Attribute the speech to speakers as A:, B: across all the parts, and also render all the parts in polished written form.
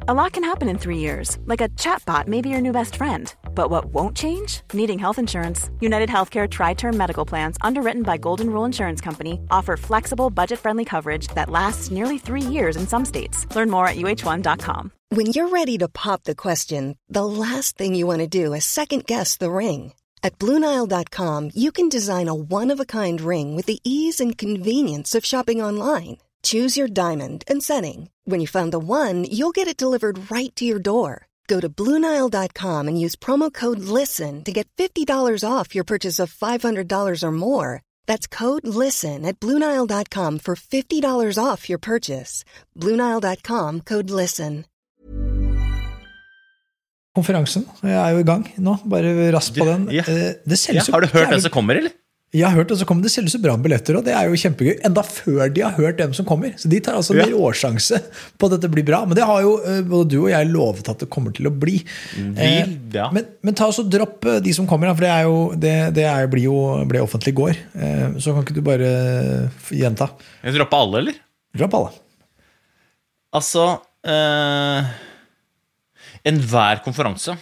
A: A lot can happen in 3 years, like a chatbot may be your new best friend. But what won't change? Needing health insurance. United Healthcare Tri-Term Medical Plans, underwritten by Golden Rule Insurance Company, offer flexible, budget-friendly coverage that lasts nearly 3 years in some states. Learn more at uh1.com.
B: When you're ready to pop the question, the last thing you want to do is second-guess the ring. At BlueNile.com, you can design a one-of-a-kind ring with the ease and convenience of shopping online. Choose your diamond and setting. When you find the one, you'll get it delivered right to your door. Go to BlueNile.com and use promo code LISTEN to get $50 off your purchase of $500 or more. That's code LISTEN at BlueNile.com for $50 off your purchase. BlueNile.com, code LISTEN.
C: Konferansen jo I gang nå, bare raskt på den. Det selges
D: har du hørt den som kommer, eller?
C: Jeg har hørt den som kommer, det selges så bra billetter, og det jo kjempegøy, enda før de har hørt dem som kommer. Så de tar altså en råsjanse på at dette blir bra, men det har jo både du og jeg lovet at det kommer til å bli. Men ta oss og dropp de som kommer, for det ble offentlig I går. Så kan ikke du bare gjenta?
D: Jeg dropper alle, eller?
C: Dropp alle.
D: Altså, enhver konferanse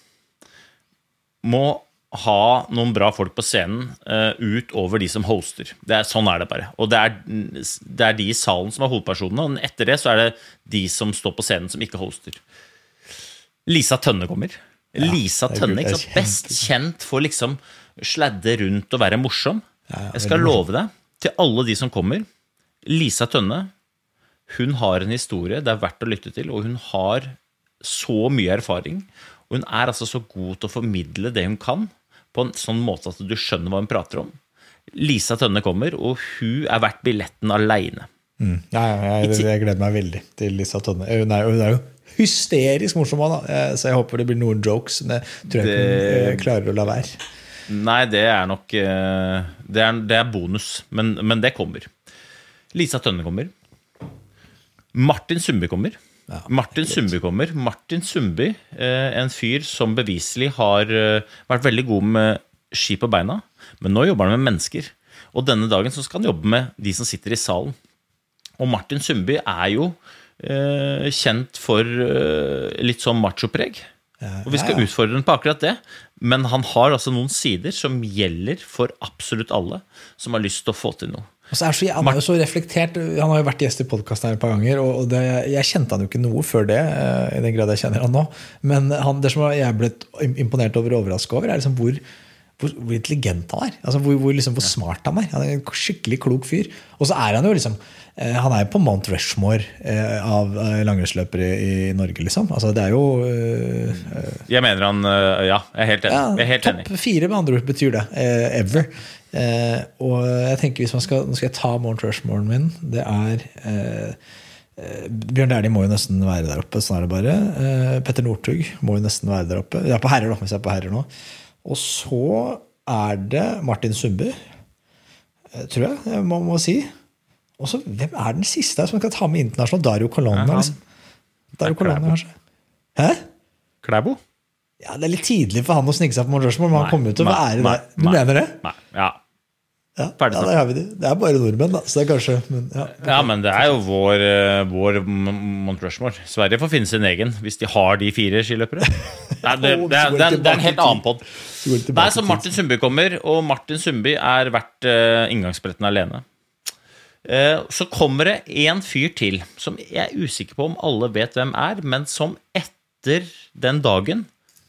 D: må ha noen bra folk på scenen utover de som hoster. Sånn det bare. Og det de I salen som hovedpersonene, og etter det så det de som står på scenen som ikke hoster. Lisa Tønne kommer. Lisa Tønne, ikke sant? Best kjent for liksom sladde rundt og være morsom. Jeg skal love deg, til alle de som kommer, Lisa Tønne, hun har en historie det verdt å lytte til, og hun har så mye erfaring, og hun altså så god til å formidle det hun kan, på en sånn måte at du skjønner hva hun prater om. Lisa Tønne kommer, og hun verdt billetten alene.
C: Jeg gleder meg veldig til Lisa Tønne. Hun jo hysterisk morsom, så jeg håper det blir noen jokes, men jeg tror jeg ikke klarer å la være.
D: Nei, det nok det bonus, men det kommer. Lisa Tønne kommer. Martin Sundby kommer. Martin Sundby kommer. Martin Sundby, en fyr som beviselig har vært veldig god med ski på beina, men nå jobber han med mennesker. Og denne dagen så skal han jobbe med de som sitter I salen. Og Martin Sundby jo kjent for litt sånn machopreg. Og vi skal utfordre den på akkurat det. Men han har altså noen sider som gjelder for absolutt alle som har lyst til å få til noe.
C: Og så han jo så reflektert, han har jo vært gjest I podcasten her et par ganger, og jeg kjente han jo ikke noe før det, I den grad jeg kjenner han nå, men det som jeg ble imponert over og overrasket over, liksom hvor intelligent han altså hvor smart han han en skikkelig klok fyr, og så han jo liksom, han jo på Mount Rushmore av langrennsløpere I Norge liksom, altså det jo
D: Jeg mener han, jeg helt enig. Jeg helt enig.
C: Topp 4 med andre ord betyr det, ever. Og jeg tenker hvis nå skal jeg ta Mount Rushmore min, det Bjørn Dæhlie må jo nesten være der oppe, sånn det bare. Petter Northug må jo nesten være der oppe. Jeg på herrer da, hvis jeg på herrer nå. Og så det Martin Sundby, tror jeg må si. Og så, hvem den siste som kan ta med internasjonalt? Dario Colonna, liksom. Dario Colonna, kanskje. Hæ?
D: Klæbo?
C: Ja, det litt tidlig for han å snike seg på Mount Rushmore, men han kommer ut til å være der. Du mener det?
D: Nei, ja.
C: Ja, der har vi det. Det bare nordmenn da, så det kanskje men,
D: men det jo vår Mount Rushmore. Sverige får finne sin egen hvis de har de 4 skiløpere. Det en helt annen podd. Det så Martin Sundby kommer, og Martin Sundby vært inngangsbilletten alene. Så kommer det en fyr til som jeg usikker på om alle vet hvem men som etter den dagen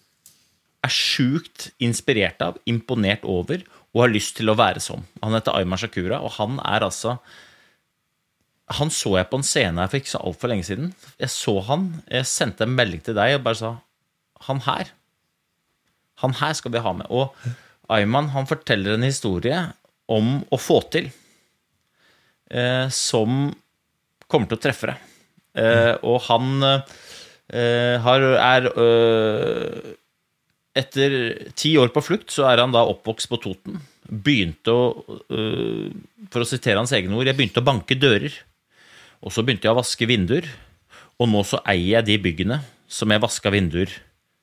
D: sjukt inspirert av, imponert over og har lyst til å være som. Han heter Ayman Shakura, og han altså han så jeg på en scene her for ikke så alt for lenge siden. Jeg så han, jeg sendte en melding til deg og bare sa, han her skal vi ha med. Og Ayman, han forteller en historie om å få til som kommer til å treffe deg. Og han etter 10 år på flukt så han da oppvokst på Toten. Begynte for å sitere hans egne ord, jeg begynte å banke dører. Og så begynte jeg å vaske vinduer. Og nå så eier jeg de byggene som jeg vasket vinduer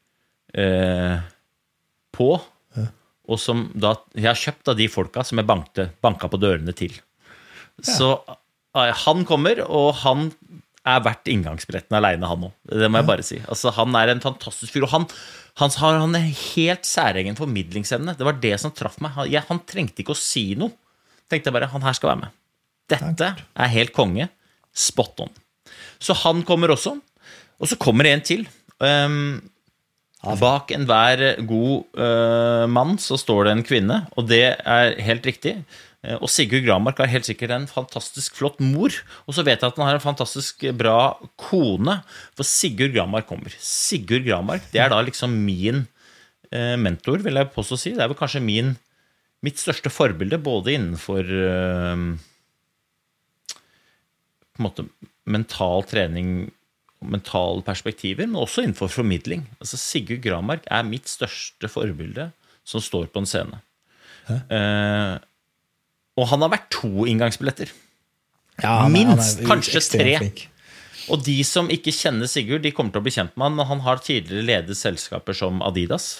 D: på. Og som da, jeg har kjøpt av de folka som jeg banket på dørene til. Så han kommer, og han verdt inngangsbilletten alene, han også. Det må jeg bare si. Altså, han en fantastisk fyr, og han har en helt særegen formidlingsevne. Det var det som traff meg. Han trengte ikke å si noe. Tenkte jeg bare, han her skal være med. Dette helt konge. Spot on. Så han kommer også. Og så kommer en til. Bak enhver god mann så står det en kvinne, og det helt riktig. Og Sigurd Gramark har helt sikkert en fantastisk flott mor, og så vet jeg at han har en fantastisk bra kone, for Sigurd Gramark kommer. Sigurd Gramark, det da liksom min mentor, vil jeg påstå si. Det vel kanskje mitt største forbilde, både innenfor på en måte mental trening, mentale perspektiver, men også innenfor formidling. Altså Sigurd Gramark mitt største forbilde som står på en scene. Og han har vært 2 inngangsbilletter. Ja, minst, kanskje 3. Og de som ikke kjenner Sigurd, de kommer til å bli kjent med han, men han har tidligere ledet selskaper som Adidas,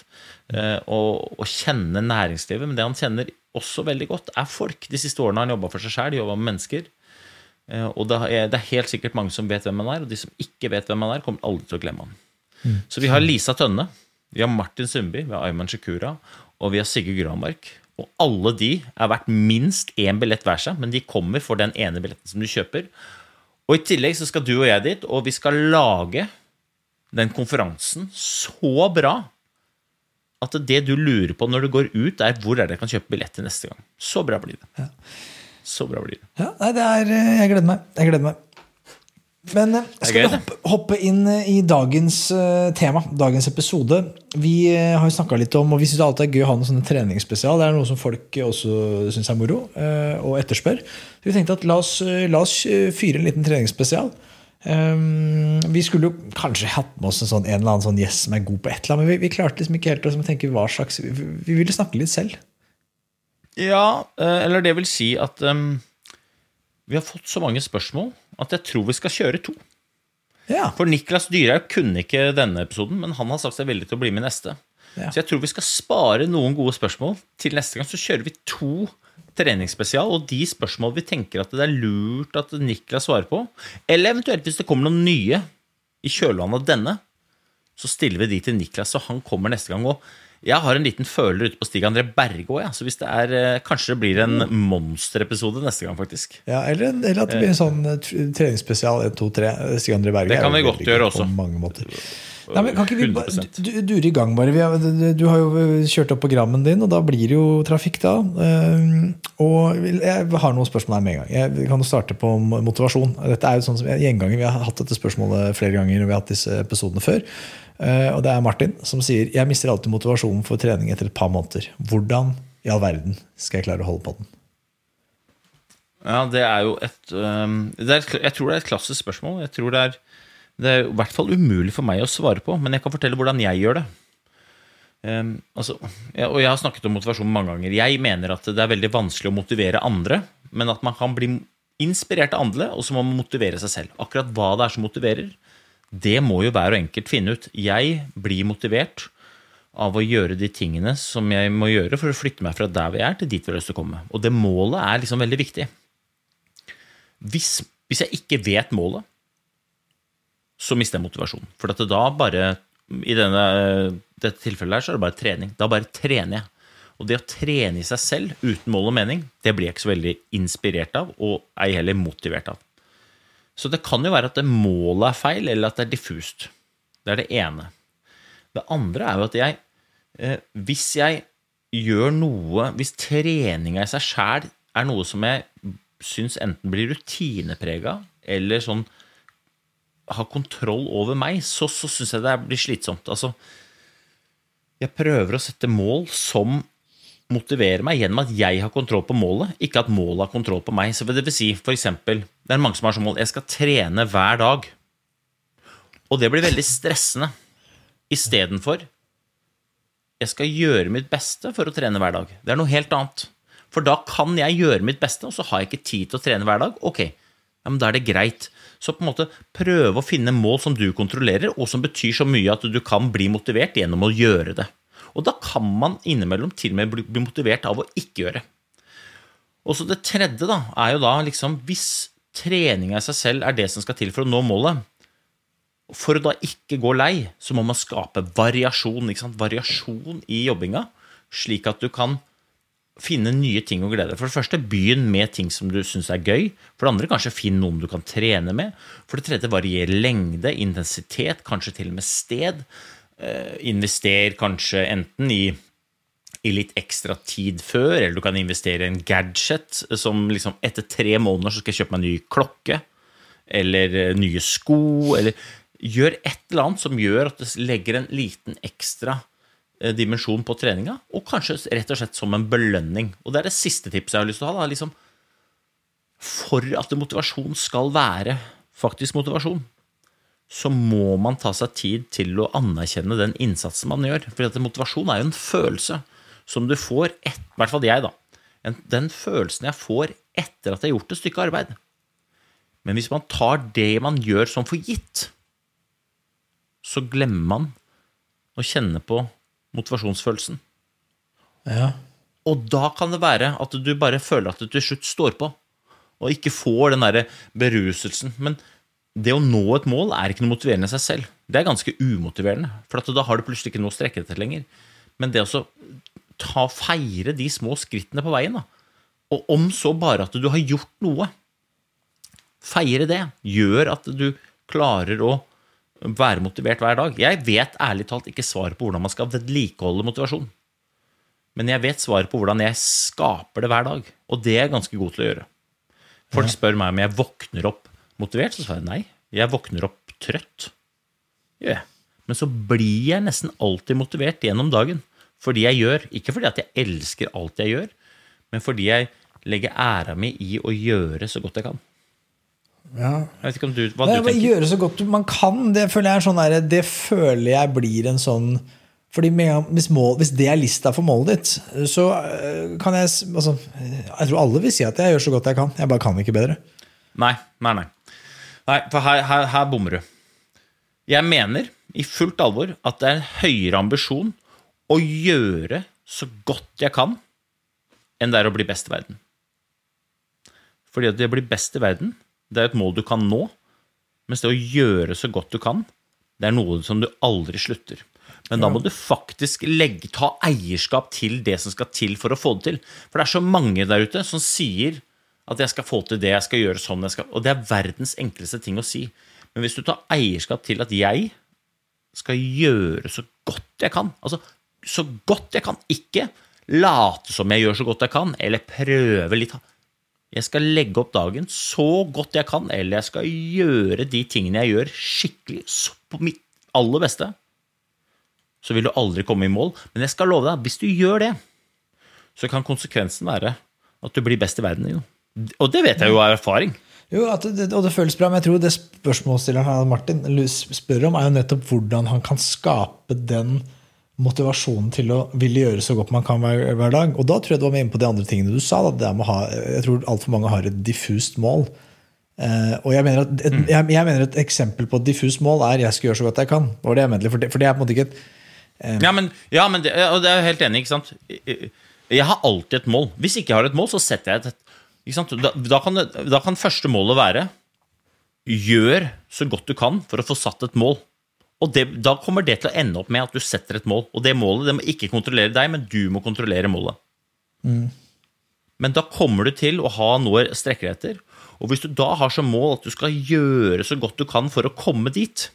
D: og kjenner næringslivet, men det han kjenner også veldig godt folk. De siste årene har han jobbet for seg selv, de jobbet med mennesker, og det helt sikkert mange som vet hvem han og de som ikke vet hvem han kommer aldri til å glemme han. Så vi har Lisa Tønne, vi har Martin Sundby, vi har Ayman Shakura, og vi har Sigurd Gramark. Og alle de verdt minst 1 billett hver seg, men de kommer for den ene billetten som du kjøper. Og i tillegg så skal du og jeg dit, og vi skal lage den konferansen så bra at det du lurer på når du går ut hvor det kan kjøpe billett til neste gang. Så bra blir det.
C: Ja.
D: Så bra blir det.
C: Ja, jeg gleder meg. Men skal vi hoppe inn i dagens tema, dagens episode. Vi har jo snakket litt om, og vi synes alltid gøy å ha noen sånne treningsspesial. Det noe som folk også synes moro og etterspør. Så vi tenkte at la oss fyre en liten treningsspesial. Vi skulle jo kanskje hatt med oss en eller annen sånn gjest som god på et eller annet, men vi klarte liksom ikke helt å tenke hva slags. Vi ville snakke litt selv. Ja,
D: eller det vil si at vi har fått så mange spørsmål at jeg tror vi skal kjøre 2.
C: Ja.
D: For Niklas Dyrhaug kunne ikke denne episoden, men han har sagt seg villig til å bli med neste.
C: Ja.
D: Så jeg tror vi skal spare noen gode spørsmål til neste gang, så kjører vi 2 treningsspesial, og de spørsmål vi tenker at det lurt at Niklas svarer på, eller eventuelt hvis det kommer noen nye i kjølvannet av denne, så stiller vi de til Niklas, så han kommer neste gang også. Jeg har en liten føler ute på Stig André Berge også, så hvis det kanskje det blir en monsterepisode neste gang faktisk.
C: Ja, eller at det blir en sånn treningsspesial 1, 2, 3, Stig André Berge.
D: Det kan vi godt gjøre også.
C: På mange måter. Nei, men kan ikke vi du i gang bare? Du har jo kjørt opp programmen din, og da blir det jo trafikk da. Og jeg har noen spørsmål her med en gang. Jeg kan jo starte på motivasjon. Dette jo sånn som gjenganger. Vi har hatt dette spørsmålet flere ganger, og vi har hatt disse episodene før. Og det Martin som sier: jeg mister alltid motivasjonen for trening etter et par måneder. Hvordan i all verden skal jeg klare å holde på den?
D: Ja, det jo jeg tror det et klassisk spørsmål. Jeg tror det i hvert fall umulig for meg å svare på, men jeg kan fortelle hvordan jeg gjør det. Og jeg har snakket om motivasjon mange ganger. Jeg mener at det veldig vanskelig å motivere andre, men at man kan bli inspirert av andre, og så må man motivere seg selv. Akkurat hva det som motiverer, det må jo hver og enkelt finne ut. Jeg blir motivert av å gjøre de tingene som jeg må gjøre for å flytte meg fra der vi til dit vi har lyst til å komme. Og det målet liksom veldig viktig. Hvis jeg ikke vet målet, så mister jeg motivasjon. For at da bare, i dette tilfellet her, så det bare trening. Da bare trener jeg. Og det å trene i seg selv uten mål og mening, det blir jeg ikke så veldig inspirert av, og ei heller motivert av. Så det kan jo være at det målet feil, eller at det diffust. Det det ene. Det andre jo at hvis jeg gjør noe, hvis treninga i seg selv noe som jeg synes enten blir rutinepreget, eller sånn har kontroll over meg, så synes jeg det blir slitsomt. Altså, jeg prøver å sette mål som motiverer meg gjennom at jeg har kontroll på målet, ikke at målet har kontroll på meg. Så det vil si, for eksempel, det mange som har som mål, jeg skal trene hver dag. Og det blir veldig stressende. I stedet for, jeg skal gjøre mitt beste for å trene hver dag. Det noe helt annet. For da kan jeg gjøre mitt beste, og så har jeg ikke tid til å trene hver dag. Ok, ja, men da det greit. Så på en måte prøve å finne mål som du kontrollerer, og som betyr så mye at du kan bli motivert gjennom å gjøre det. Og da kan man innimellom til og med bli motivert av å ikke gjøre. Og så det tredje da, jo da liksom, hvis trening i seg selv det som skal til for å nå målet. For å da ikke gå lei, så må man skape variasjon, ikke sant? Variasjon i jobbinga, slik at du kan finne nye ting å glede deg. For det første, begynn med ting som du synes gøy. For det andre, kanskje finn noen du kan trene med. For det tredje, varier lengde, intensitet, kanskje til og med sted. Invester kanskje enten i litt ekstra tid før, eller du kan investere i en gadget, som liksom etter 3 måneder så skal jeg kjøpe meg en ny klokke, eller nye sko, eller gjør et eller annet som gjør at det legger en liten ekstra dimensjon på treninga, og kanskje rett og slett som en belønning. Og det det siste tipset jeg har lyst til å ha, da, liksom, for at motivasjon skal være faktisk motivasjon, så må man ta seg tid til å anerkjenne den innsatsen man gjør. For at motivasjon jo en følelse som du får, i hvert fall jeg da, den følelsen jeg får etter at jeg har gjort et stykke arbeid. Men hvis man tar det man gjør som for gitt, så glemmer man å kjenne på motivasjonsfølelsen.
C: Ja.
D: Og da kan det være at du bare føler at du til slutt står på, og ikke får den der beruselsen. Men det å nå et mål ikke noe motiverende i seg selv. Det ganske umotiverende, for at da har du plutselig ikke noe å strekke etter lenger. Men det å feire de små skrittene på veien, da. Og om så bare at du har gjort noe, feire det, gjør at du klarer å være motivert hver dag. Jeg vet ærlig talt ikke svaret på hvordan man skal vedlikeholde motivasjon. Men jeg vet svaret på hvordan jeg skaper det hver dag, og det ganske god til å gjøre. Folk spør meg om jeg våkner opp motivert, så svarer jeg nei. Jeg våkner opp trøtt. Ja. Men så blir jeg nesten alltid motivert gjennom dagen. Fordi jeg gjør, ikke fordi at jeg elsker alt jeg gjør, men fordi jeg legger æra mi i å gjøre så godt jeg kan.
C: Ja.
D: Jeg vet ikke om hva du tenker.
C: Gjøre så godt man kan, det føler jeg sånn der, det føler jeg blir en sånn, fordi hvis det lista for målet ditt, så kan jeg, altså, jeg tror alle vil si at jeg gjør så godt jeg kan, jeg bare kan ikke bedre.
D: Nei, for her bommer du. Jeg mener i fullt alvor at det en høyere ambisjon å gjøre så godt jeg kan enn det å bli best i verden. Fordi at det å bli best i verden, det et mål du kan nå, mens det å gjøre så godt du kan, det noe som du aldri slutter. Men da må du faktisk ta eierskap til det som skal til for å få det til. For det så mange der ute som sier at jeg skal få til det, jeg skal gjøre sånn, og det verdens enkleste ting å si. Men hvis du tar eierskap til at jeg skal gjøre så godt jeg kan, altså så godt jeg kan, ikke late som jeg gjør så godt jeg kan, eller prøve litt. Jeg skal legge opp dagen så godt jeg kan, eller jeg skal gjøre de tingene jeg gjør skikkelig, på mitt aller beste. Så vil du aldri komme i mål. Men jeg skal love deg, hvis du gjør det, så kan konsekvensen være at du blir best i verden. Og det vet jeg jo av erfaring.
C: Jo, og det føles bra, men jeg tror det spørsmålsstilleren Martin spør om jo nettopp hvordan han kan skape den motivasjonen til å ville gjøre så godt man kan hver dag. Og da tror jeg du var med inn på de andre tingene du sa. Da, jeg tror alt for mange har et diffust mål. Og jeg mener et eksempel på et diffust mål jeg skal gjøre så godt jeg kan. Det var det jeg mente, for det på en måte ikke et...
D: men det er jeg helt enig, ikke sant? Jeg har alltid et mål. Hvis ikke jeg har et mål, så setter jeg ikke sant? Da kan første målet være gjør så godt du kan for å få satt et mål. Og da kommer det til å ende opp med at du setter et mål. Og det målet, det må ikke kontrollere deg, men du må kontrollere målet. Men da kommer du til å ha noe strekker etter. Og hvis du da har som mål at du skal gjøre så godt du kan for å komme dit,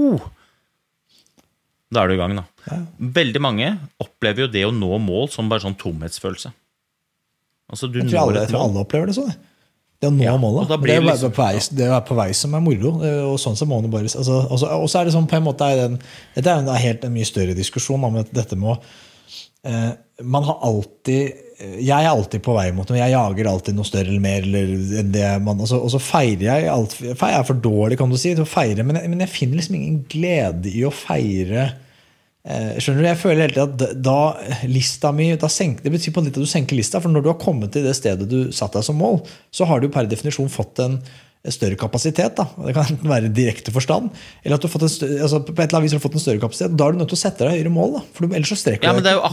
D: da du i gang da. Ja. Veldig mange opplever jo det å nå mål som bare sånn tomhetsfølelse. Altså,
C: jeg tror alle opplever det sånn. Det å nå målet. Det på vei som moro, og sånn så må man bare... Altså, og så det sånn på en måte... Dette en mye større diskusjon om dette med man har alltid... Jeg alltid på vei mot noe. Jeg jager alltid noe større eller mer enn det man... Og så feirer jeg alt... Jeg for dårlig, kan du si, til å feire, men jeg finner liksom ingen glede i å feire... Skjønner du, jeg føler hele tiden at da lista mi, det betyr på litt at du senker lista, for når du har kommet til det stedet du satt deg som mål, så har du per definisjon fått en større kapasitet da. Det kan enten være direkte forstand, eller at du har fått på et eller annet vis har du fått en større kapasitet, da er du nødt til å sette deg høyere mål da, for ellers så strekker
D: men det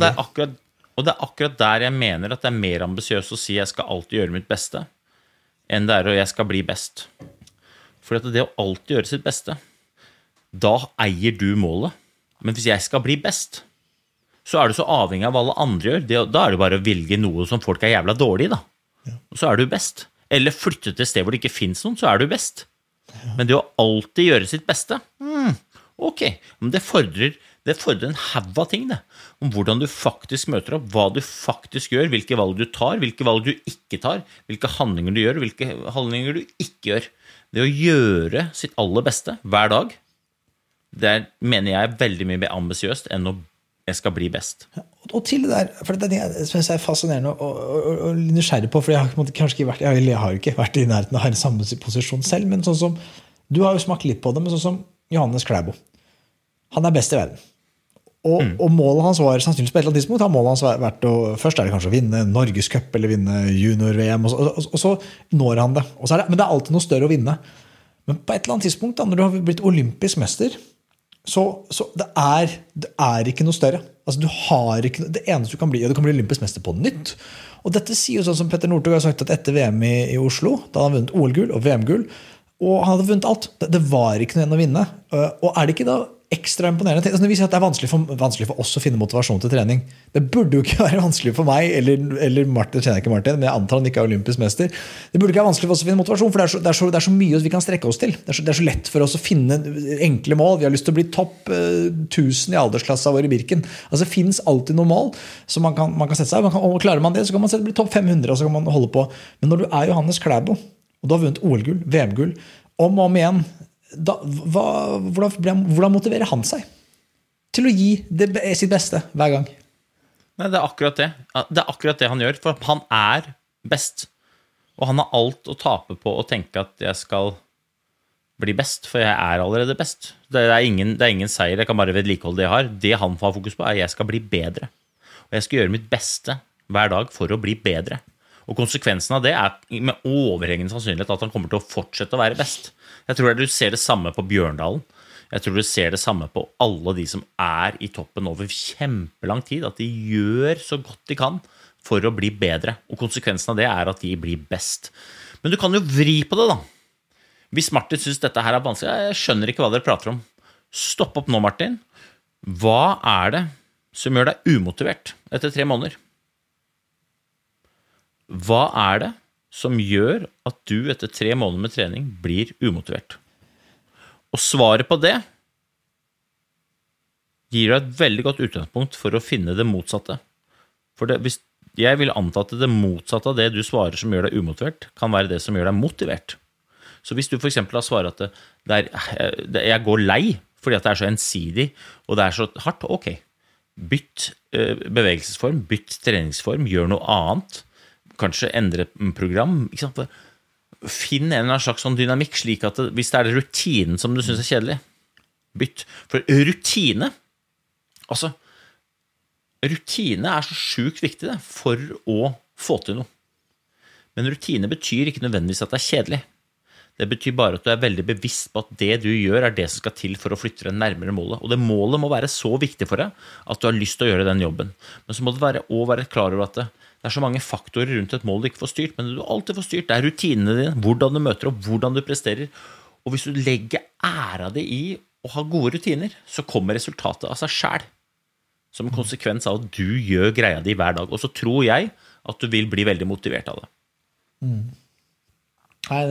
D: og det akkurat der jeg mener at det mer ambisiøst å si jeg skal alltid gjøre mitt beste, enn det å jeg skal bli best. For at det å alltid gjøre sitt beste, da eier du målet. Men hvis jeg skal bli best, så du så avhengig av hva alle andre gjør. Da det bare å velge noe som folk jævla dårlig i, da. Og så du best. Eller flytte til et sted hvor det ikke finnes noen, så du best. Men det å alltid gjøre sitt beste, ok, men det fordrer en haug av ting, det. Om hvordan du faktisk møter opp, hva du faktisk gjør, hvilke valg du tar, hvilke valg du ikke tar, hvilke handlinger du gjør, hvilke handlinger du ikke gjør. Det å gjøre sitt aller beste hver dag, det mener jeg veldig mye mer ambisiøst enn å jeg skal bli best.
C: Og til det der, for det synes jeg fascinerende og nysgjerrig på, for jeg har kanskje ikke vært, jeg har ikke vært i nærheten av å ha en samme posisjon selv, men sånn som, du har jo smakt litt på det, men sånn som Johannes Klæbo, han best i verden. Og målet hans var sannsynligvis på et eller annet tidspunkt, har målet hans vært først det kanskje å vinne Norges Cup eller vinne junior-VM, og så når han det. Men det alltid noe større å vinne. Men på et eller annet tidspunkt, da, når du har blitt olympisk mester, så det ikke noe større. Altså, du har ikke, det eneste du kan bli olympisk mester på nytt. Og dette sier jo sånn som Petter Northug har sagt at etter VM i Oslo, da han vunnet OL-gull og VM-gull, og han hadde vunnet alt. Det var ikke noe igjen å vinne. Og det ikke da ekstra imponerende? Altså, det viser at det vanskelig for oss å finne motivasjon til trening. Det burde jo ikke være vanskelig for meg, eller Martin, kjenner jeg ikke Martin, men jeg antar han ikke olympisk mester. Det burde ikke være vanskelig for oss å finne motivasjon, for det er så mye vi kan strekke oss til. Det er så lett for oss å finne enkle mål. Vi har lyst til å bli topp 1000 i aldersklassa vår i Birken. Altså, det finnes alltid noen mål som man kan sette seg. Og klarer man det, så kan man bli topp 500, og så kan man holde på. Men når du Johannes Klæbo, og du har vunnet OL-gull, VM-gull, om og om igjen, hvordan motiverer han seg til å gi sitt beste hver gang?
D: Nei, det akkurat det. Det akkurat det han gjør, for han best. Og han har alt å tape på å tenke at jeg skal bli best, for jeg allerede best. Det er ingen seier, jeg kan bare vedlikeholde det jeg har. Det han får fokus på jeg skal bli bedre. Og jeg skal gjøre mitt beste hver dag for å bli bedre. Og konsekvensen av det med overhengende sannsynlighet at han kommer til å fortsette å være best. Jeg tror du ser det samme på Bjørndalen. Jeg tror du ser det samme på alle de som i toppen over kjempelang tid, at de gjør så godt de kan for å bli bedre. Og konsekvensen av det at de blir best. Men du kan jo vri på det da. Hvis Martin synes dette her vanskelig, jeg skjønner ikke hva dere prater om. Stopp opp nå, Martin. Hva det som gjør deg umotivert etter 3 måneder? Hva det som gjør at du etter 3 måneder med trening blir umotivert? Og svaret på det gir deg et veldig godt utgangspunkt for å finne det motsatte. For hvis jeg vil anta at det motsatte av det du svarer som gjør deg umotivert, kan være det som gjør deg motivert. Så hvis du for eksempel har svaret at jeg går lei fordi at det så ensidig, og det så hardt, ok. Bytt bevegelsesform, bytt treningsform, gjør noe annet. Kanskje endre program, ikke sant? Finn en eller annen slags sånn dynamikk, slik at hvis det det rutinen som du synes kjedelig, bytt. For rutine, rutine så sjukt viktig for å få til noe. Men rutine betyr ikke nødvendigvis at det kjedelig. Det betyr bare at du veldig bevisst på at det du gjør det som skal til for å flytte deg nærmere målet. Og det målet må være så viktig for deg at du har lyst til å gjøre den jobben. Men så må du være klar over at det så mange faktorer rundt et mål du ikke får styrt, men du alltid får styrt. Det rutinene dine, hvordan du møter opp, hvordan du presterer. Og hvis du legger æra di i å ha gode rutiner, så kommer resultatet av seg selv. Som en konsekvens av at du gjør greia di hver dag. Og så tror jeg at du vil bli veldig motivert av det.
C: Nei,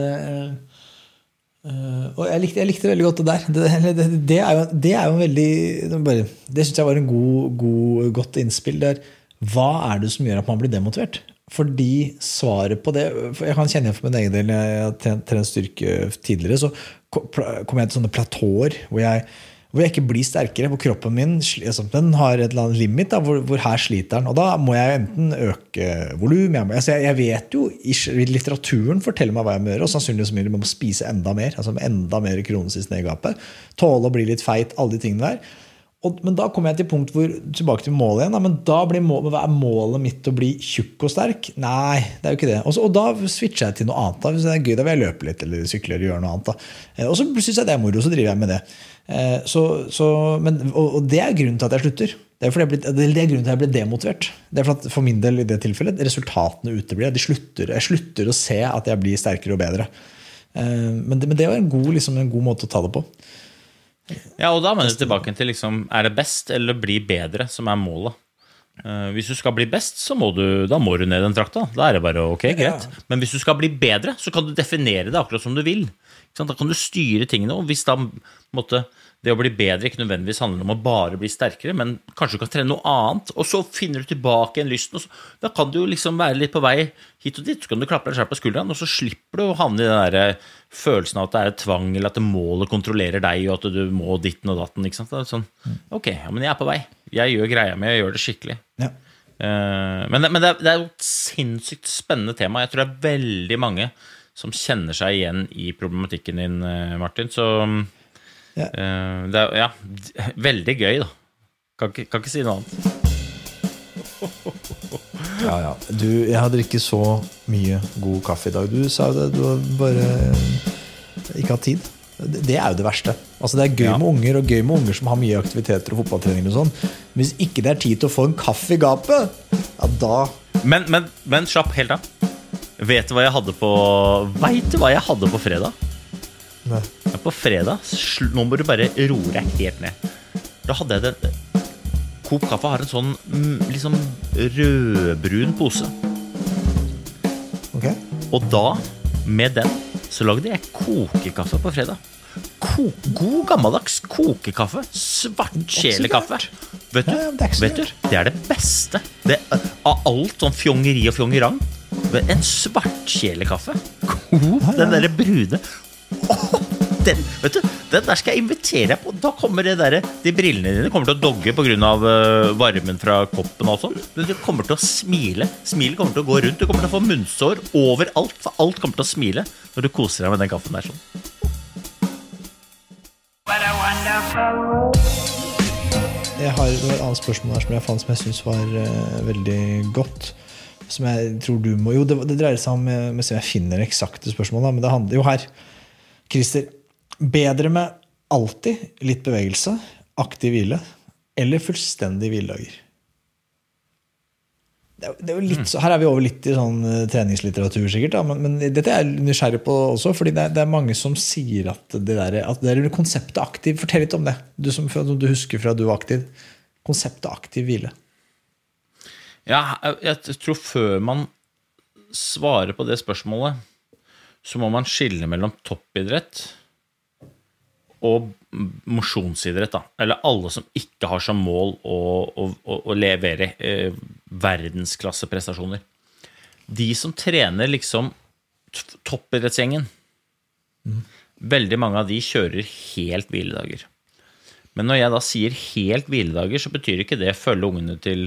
C: og jeg likte veldig godt det der. Det jo en veldig, det synes jeg var en godt innspill der. Hva det som gjør at man blir demotivert? Fordi svaret på det, for jeg kan kjenne igjen for min egen del, jeg har trent styrke tidligere, så kom jeg til sånne platåer hvor jeg ikke blir sterkere, hvor kroppen min den har et eller annet limit, da, hvor her sliter den, og da må jeg enten øke volum, jeg vet jo, i litteraturen forteller meg hva jeg må gjøre, og sannsynligvis jeg må spise enda mer, enda mer kronesis nedgapet, tåle å bli litt feit, alle de tingene der. Men da kommer jeg til punkt tilbake til målet igjen, men da blir målet mitt å bli tjukk og sterk? Nei, det jo ikke det. Og da switcher jeg til noe annet. Hvis det gøy, da vil jeg løpe litt, eller sykle, eller gjøre noe annet. Da. Og så synes jeg det moro, så driver jeg med det. Og det grunnen til at jeg slutter. Det er grunnen til at jeg ble demotivert. Det for at for min del i det tilfellet, resultatene uteblir. Jeg slutter å se at jeg blir sterkere og bedre. Men det var en god måte å ta det på.
D: Ja, og da er man jo tilbake til liksom, er det best eller bli bedre som er målet? Hvis du skal bli best, så må du ned den trakta. Da er det bare ok, greit. Men hvis du skal bli bedre, så kan du definere det akkurat som du vil. Da kan du styre tingene, og hvis da det å bli bedre ikke nødvendigvis handler om å bare bli sterkere, men kanskje du kan trene noe annet, og så finner du tilbake en lysten, og da kan du liksom være litt på vei hit og dit, så kan du klappe deg selv på skulderen, og så slipper du å havne i den der følelsen av at det er et tvang, eller at det målet kontrollerer deg, og at du må ditten og datten, ikke sant? Det er sånn, ok, ja, men jeg er på vei. Jeg gjør greia med, jeg gjør det skikkelig. Ja. Men det er jo et sinnssykt spennende tema. Jeg tror det er veldig mange som kjenner seg igjen i problematikken din, Martin, så det er veldig gøy da. Kan ikke si noe annet.
C: Ja. Jeg hadde ikke så mye god kaffe i dag. Du sa det, du har bare ikke hatt tid. Det er jo det verste. Altså det er gøy med unger, og gøy med unger som har mye aktiviteter og fotballtrening og sånn. Hvis ikke det er tid til å få en kaffe i gapet, ja da...
D: Men slapp helt av. Vet du hva jeg hadde på fredag? Nei. På fredag, nå må du bare roe deg helt ned. Da hadde jeg det. Coop Kaffe har en sånn liksom rødbrun pose.
C: Ok.
D: Og da, med den, så lagde jeg kokekaffe på fredag. God gammeldags kokekaffe. Svartkjelekaffe. Vet du, det er det beste. Av alt sånn fjongeri og fjongerang. En svartkjelekaffe. Den der brune. Vet du, den der skal jeg invitere deg på. Da kommer de brillene dine kommer til å dogge på grunn av varmen fra koppen og sånn. Du kommer til å smile. Smilet kommer til å gå rundt. Du kommer til å få munnsår overalt, for alt kommer til å smile når du koser deg med den kaffen der sånn.
C: Det var et annet spørsmål her som jeg synes var veldig godt, som jeg tror du må... Jo, det dreier seg om, hvis jeg finner eksakte spørsmål da, men det handler jo her. Christer, bedre med alltid litt bevegelse, aktiv hvile, eller fullstendig hviledager? Det er jo litt, her er vi over litt i sånn treningslitteratur sikkert, da, men dette er jeg nysgjerrig på også, fordi det er mange som sier at det er konseptet aktiv. Fortell litt om det, du som du husker fra du var aktiv. Konseptet aktiv hvile.
D: Ja, jeg tror før man svarer på det spørsmålet, så må man skille mellom toppidrett og mosjonsidrett da. Eller alle som ikke har som mål å levere verdensklasseprestasjoner. De som trener liksom toppidrettsgjengen, veldig mange av de kjører helt hviledager. Men når jeg da sier helt hviledager, så betyr ikke det følge ungene til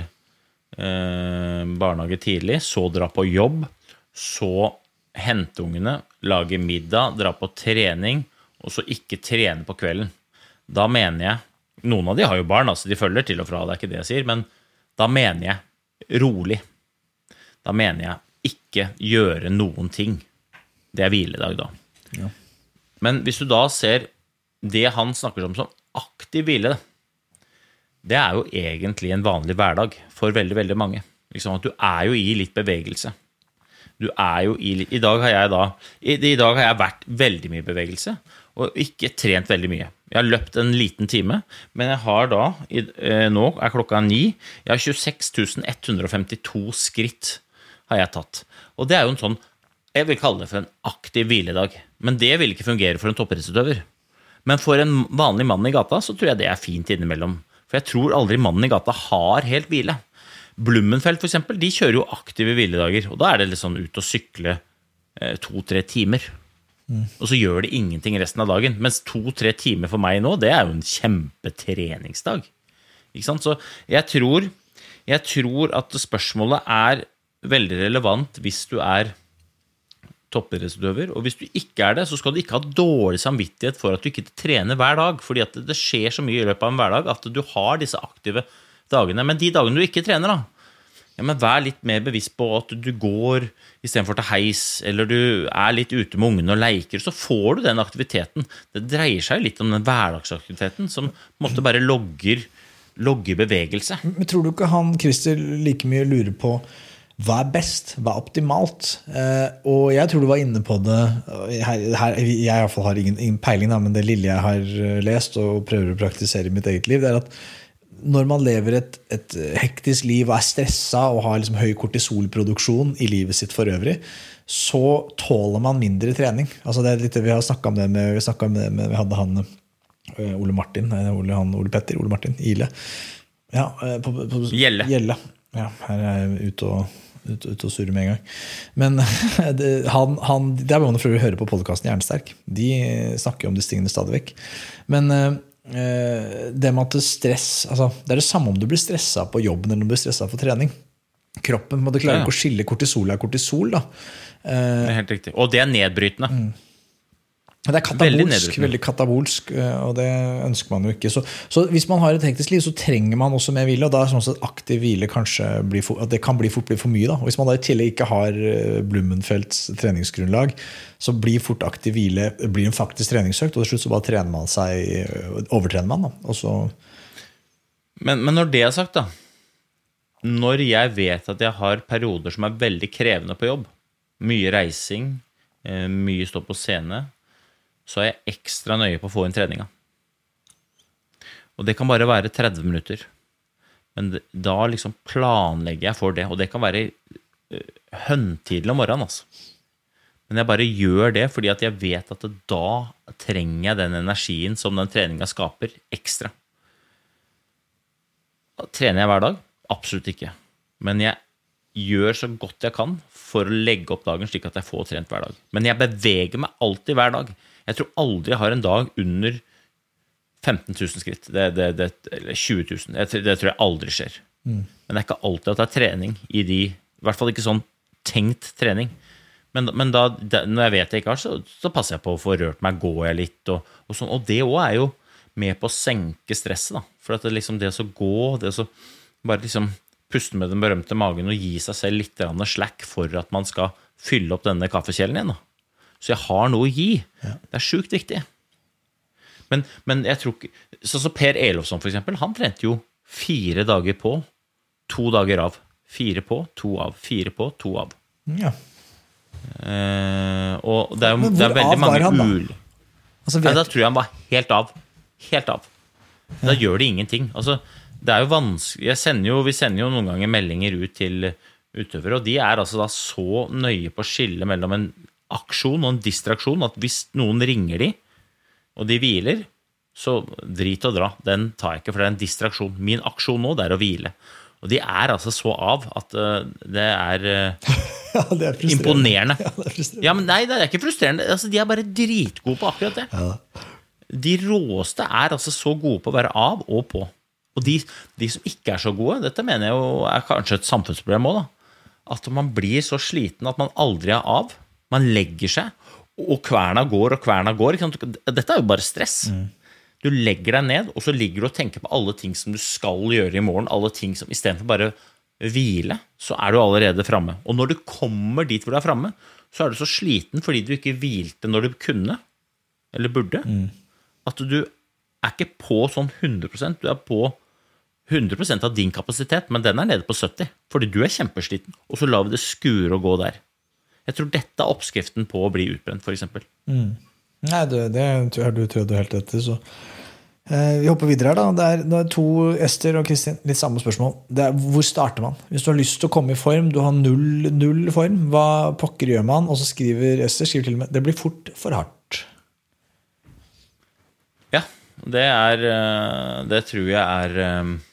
D: barnehage tidlig, så dra på jobb, så hente ungene, lage middag, dra på trening, og så ikke trene på kvelden. Da mener jeg, noen av de har jo barn, altså de følger til og fra, det er ikke det jeg sier, men da mener jeg rolig. Da mener jeg ikke gjøre noen ting. Det er hviledag da. Ja. Men hvis du da ser det han snakker om som aktiv hvile, det er jo egentlig en vanlig hverdag for veldig, veldig mange. Liksom at du er jo i litt bevegelse. Du er jo i dag har jeg vært veldig mye bevegelse, og ikke trent veldig mye. Jeg har løpt en liten time, men jeg har da, nå er klokka 9, jeg har 26 152 skritt har jeg tatt. Og det er jo en sånn, jeg vil kalle det for en aktiv hviledag, men det vil ikke fungere for en toppidrettsutøver. Men for en vanlig mann i gata, så tror jeg det er fint innimellom. For jeg tror aldri mannen i gata har helt hvile. Blummenfelt for eksempel, de kjører jo aktive hviledager, og da er det litt sånn ut å sykle 2-3 timer. Og så gjør det ingenting resten av dagen. Mens 2-3 timer for meg nå, det er jo en kjempetreningsdag. Ikke sant? Så jeg tror at spørsmålet er veldig relevant hvis du er toppidrettsutøver, og hvis du ikke er det, så skal du ikke ha dårlig samvittighet for at du ikke trener hver dag, fordi at det skjer så mye i løpet av en hverdag at du har disse aktive dagene. Men de dagene du ikke trener da, ja, men vær litt mer bevisst på at du går i stedet for til heis, eller du er litt ute med ungene og leker, så får du den aktiviteten. Det dreier seg litt om den hverdagsaktiviteten, som måtte bare logger logge bevegelse.
C: Men tror du ikke han, Christer, like mye lurer på hva best, hva optimalt? Og jeg tror du var inne på det, her, jeg I hvert fall har ingen peiling, da, men det lille jeg har lest og prøver å praktisere I mitt eget liv, det at når man lever et hektisk liv og stresset og har liksom høy kortisolproduksjon I livet sitt for øvrig, så tåler man mindre trening. Altså det litt det vi har snakket om det med, vi hadde han Ole Martin, Ole Martin Ile. Ja, på
D: Gjelle.
C: Ja, her jeg ute og surre med en gang. Men det er bare for å høre på podcasten Jernsterk. De snakker om disse tingene stadig vekk. Men det med at stress, altså, det det samme om du blir stresset på jobben eller om du blir stresset for trening. Kroppen må klare ikke å skille kortisol av kortisol da.
D: Det helt riktig. Og det nedbrytende.
C: Det katabolsk, veldig katabolsk, og det ønsker man jo ikke. Så hvis man har et hektisk liv, så trenger man også mer hvile, og da sånn at aktiv hvile kanskje at det kan fort bli for mye. Da. Og hvis man da I tillegg ikke har Blumenfelds treningsgrunnlag, så blir fort aktiv hvile blir en faktisk treningsøkt, og til slutt så bare trener man seg, overtrener man. Da. Og så
D: men når det sagt da, når jeg vet at jeg har perioder som veldig krevende på jobb, mye reising, mye stå på scene, så jeg ekstra nøye på å få inn treninga. Og det kan bare være 30 minutter. Men da liksom planlegger jeg for det, og det kan være høntidlig om morgenen, altså. Men jeg bare gjør det, fordi at jeg vet at da trenger jeg den energien som den treninga skaper ekstra. Trener jeg hver dag? Absolutt ikke. Men jeg gjør så godt jeg kan for å legge opp dagen slik at jeg får trent hver dag. Men jeg beveger meg alltid hver dag. Jeg tror aldri jeg har en dag under 15 000 skritt. Eller 20 000. Det tror jeg aldri skjer. Men det ikke alltid at det trening I I hvert fall ikke sånn tenkt trening. Men da, når jeg vet jeg ikke har, så passer jeg på å få rørt meg, går jeg litt, og sånn. Og det også jo med på å senke stresset, da. For at det så gå, det så bare liksom puste med den berømte magen og gi seg selv litt slack for at man skal fylle opp denne kaffekjelen igjen, da. Så jeg har noe å gi. Ja. Det sjukt viktig. Men jeg tror ikke... Så Per Elofsson for eksempel, han trente jo 4 dager på, 2 dager av. 4 på, 2 av. 4 på, 2 av.
C: Ja.
D: Og det veldig mange
C: altså,
D: da tror jeg han var helt av. Helt av. Da gjør det ingenting. Altså, det jo vanskelig... Vi sender jo noen ganger meldinger ut til utøvere, og de altså da så nøye på å skille mellom en aksjon og en distraksjon, at hvis noen ringer de, og de hviler, så drit og dra. Den tar jeg ikke, for det en distraksjon. Min aksjon nå, det å hvile. Og de altså så av at det
C: ja, det
D: imponerende.
C: Ja, det frustrerende.
D: Ja, men nei, det ikke frustrerende. Altså, de bare dritgode på akkurat det.
C: Ja.
D: De råeste altså så gode på å være av og på. Og de som ikke så gode, dette mener jeg jo kanskje et samfunnsproblem også, da. At man blir så sliten at man aldri av. Man legger seg, og kverna går. Dette jo bare stress. Du legger deg ned, og så ligger du og tenker på alle ting som du skal gjøre I morgen, alle ting som, I stedet for bare hvile, så du allerede fremme. Og når du kommer dit hvor du fremme, så du så sliten fordi du ikke hvilte når du kunne, eller burde, at du ikke på sånn 100%, du på 100% av din kapasitet, men den nede på 70, fordi du kjempesliten, og så lar vi det skure og gå der. Jeg tror dette oppskriften på å bli utbrent, for eksempel.
C: Nei, det tror jeg du helt etter, så vi hopper videre her da. Det 2 Ester og Kristin, litt samme spørsmål. Hvor starter man? Hvis du har lyst til å komme I form, du har null form, hva pokker gjør man? Og så skriver Ester til og med, det blir fort for hardt.
D: Ja, det tror jeg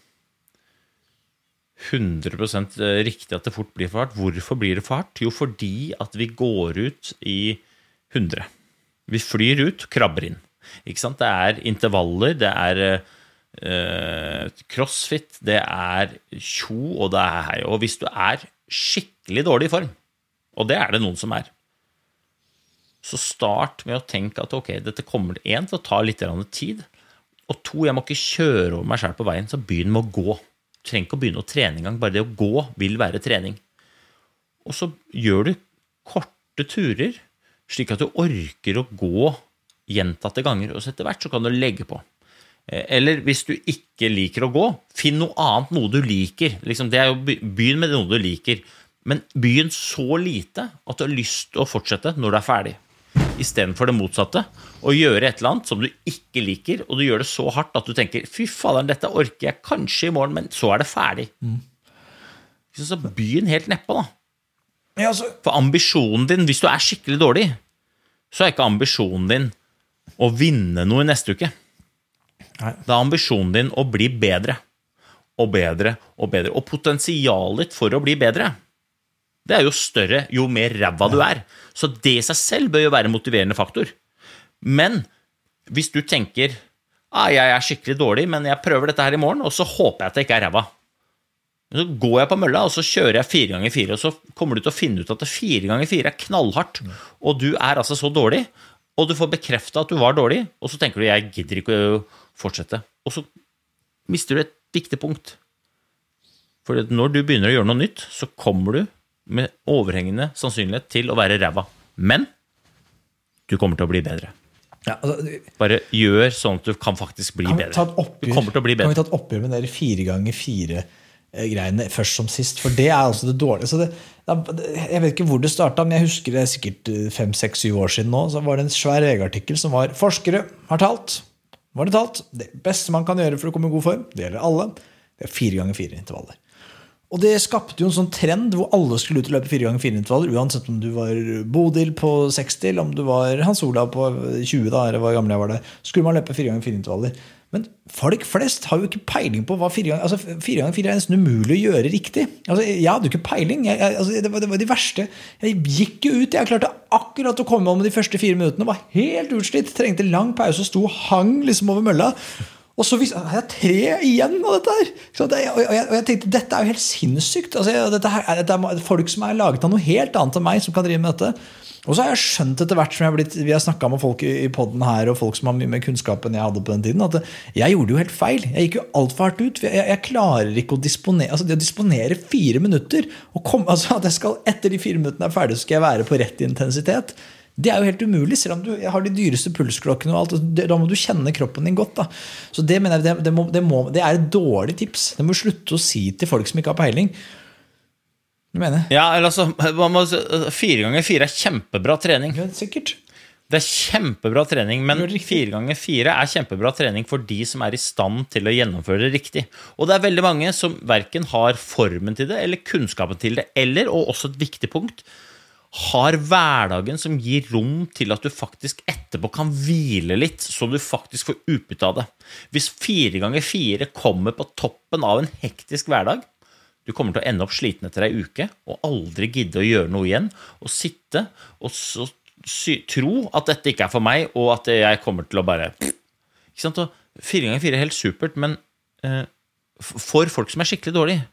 D: 100% riktig at det fort blir for hardt. Hvorfor blir det for hardt? Jo, fordi at vi går ut I 100. Vi flyr ut, krabber inn. Ikke sant? Det intervaller, det crossfit, det tjo, og det hei. Og hvis du skikkelig dårlig I form, og det det noen som så start med å tenke at ok, dette kommer 1 til å ta litt tid, og 2, jeg må ikke kjøre over meg selv på veien, så begynn med å gå. Du trenger ikke å begynne å trene en gang, bare det å gå vil være trening. Og så gjør du korte turer, slik at du orker å gå gjentatte ganger, og så etter hvert så kan du legge på. Eller hvis du ikke liker å gå, finn noe annet, noe du liker. Liksom, det jo begynn med noe du liker. Men begynn så lite at du har lyst til å fortsette når du ferdig. I stedet for det motsatte, å gjøre et eller annet som du ikke liker, og du gjør det så hardt at du tenker, fy fader, dette orker jeg kanskje i morgen, men så det ferdig. Så begynn helt nedpå da.
C: Ja, altså.
D: For ambisjonen din, hvis du skikkelig dårlig, så ikke ambisjonen din å vinne noe i neste uke.
C: Nei.
D: Da ambisjonen din å bli bedre, og bedre, og bedre. Og potensialet ditt for å bli bedre, det jo større jo mer ræva du Så det i seg selv bør jo være en motiverende faktor. Men hvis du tenker, jeg skikkelig dårlig, men jeg prøver dette her i morgen, og så håper jeg at det ikke ræva. Så går jeg på mølla, og så kjører jeg 4x4, og så kommer du til å finne ut at 4x4 knallhardt, og du altså så dårlig, og du får bekreftet at du var dårlig, og så tenker du, jeg gidder ikke å fortsette. Og så mister du et viktig punkt. For når du begynner å gjøre noe nytt, så kommer du med overhengende sannsynlighet til å være ræva. Men du kommer til å bli bedre.
C: Ja, altså,
D: bare gjør sånn at du kan faktisk bli bedre. Du kommer til å bli bedre.
C: Kan vi ta et oppgjør med dere 4x4 greiene først som sist, for det altså det dårlige. Så jeg vet ikke hvor det startet, men jeg husker det sikkert 5, 6, 7 år siden nå, så var det en svær VG-artikkel som var, forskere har talt, det beste man kan gjøre for å komme i god form, det gjelder alle, det 4x4 intervaller. Og det skapte jo en sånn trend hvor alle skulle ut og løpe 4x4 intervaller, uansett om du var Bodil på 60, eller om du var Hans Olav på 20 da, eller hvor gammel jeg var det, skulle man løpe 4x4 intervaller. Men folk flest har jo ikke peiling på hva 4x4 nesten umulig å gjøre riktig. Altså, jeg hadde jo ikke peiling. Det var de verste. Jeg gikk jo ut, jeg klarte akkurat å komme om de første 4 minuttene, var helt utslitt, trengte lang pause og sto og hang liksom over mølla. Og så har jeg 3 igjen av dette her. Og jeg tenkte, dette jo helt sinnssykt. Altså, dette folk som laget av noe helt annet enn meg som kan drive med dette. Og så har jeg skjønt etter hvert som vi har snakket med folk i podden her, og folk som har mye mer kunnskap enn jeg hadde på den tiden, at jeg gjorde jo helt feil. Jeg gikk jo alt for hardt ut. Jeg klarer ikke å disponere, altså det å disponere 4 minutter, altså at jeg skal, etter de 4 minuttene ferdig, så skal jeg være på rett intensitet. Det jo helt umulig, selv om du har de dyreste pulsklokkene og alt, da må du kjenne kroppen din godt da. Så det mener jeg, det et dårlig tips. Det må slutte å si til folk som ikke har peiling. Du mener?
D: Ja, altså 4x4 kjempebra trening.
C: Ja, sikkert.
D: Det kjempebra trening, men 4x4 kjempebra trening for de som i stand til å gjennomføre det riktig. Og det veldig mange som hverken har formen til det, eller kunnskapen til det, eller, og også et viktig punkt, har hverdagen som gir rom til at du faktisk etterpå kan hvile litt, så du faktisk får utbytte av det. Hvis 4x4 kommer på toppen av en hektisk hverdag, du kommer til å ende opp sliten etter en uke, og aldri gidde å gjøre noe igjen, og sitte og så tro at dette ikke for meg, og at jeg kommer til å bare... Ikke sant? Og 4x4 helt supert, men for folk som skikkelig dårlig,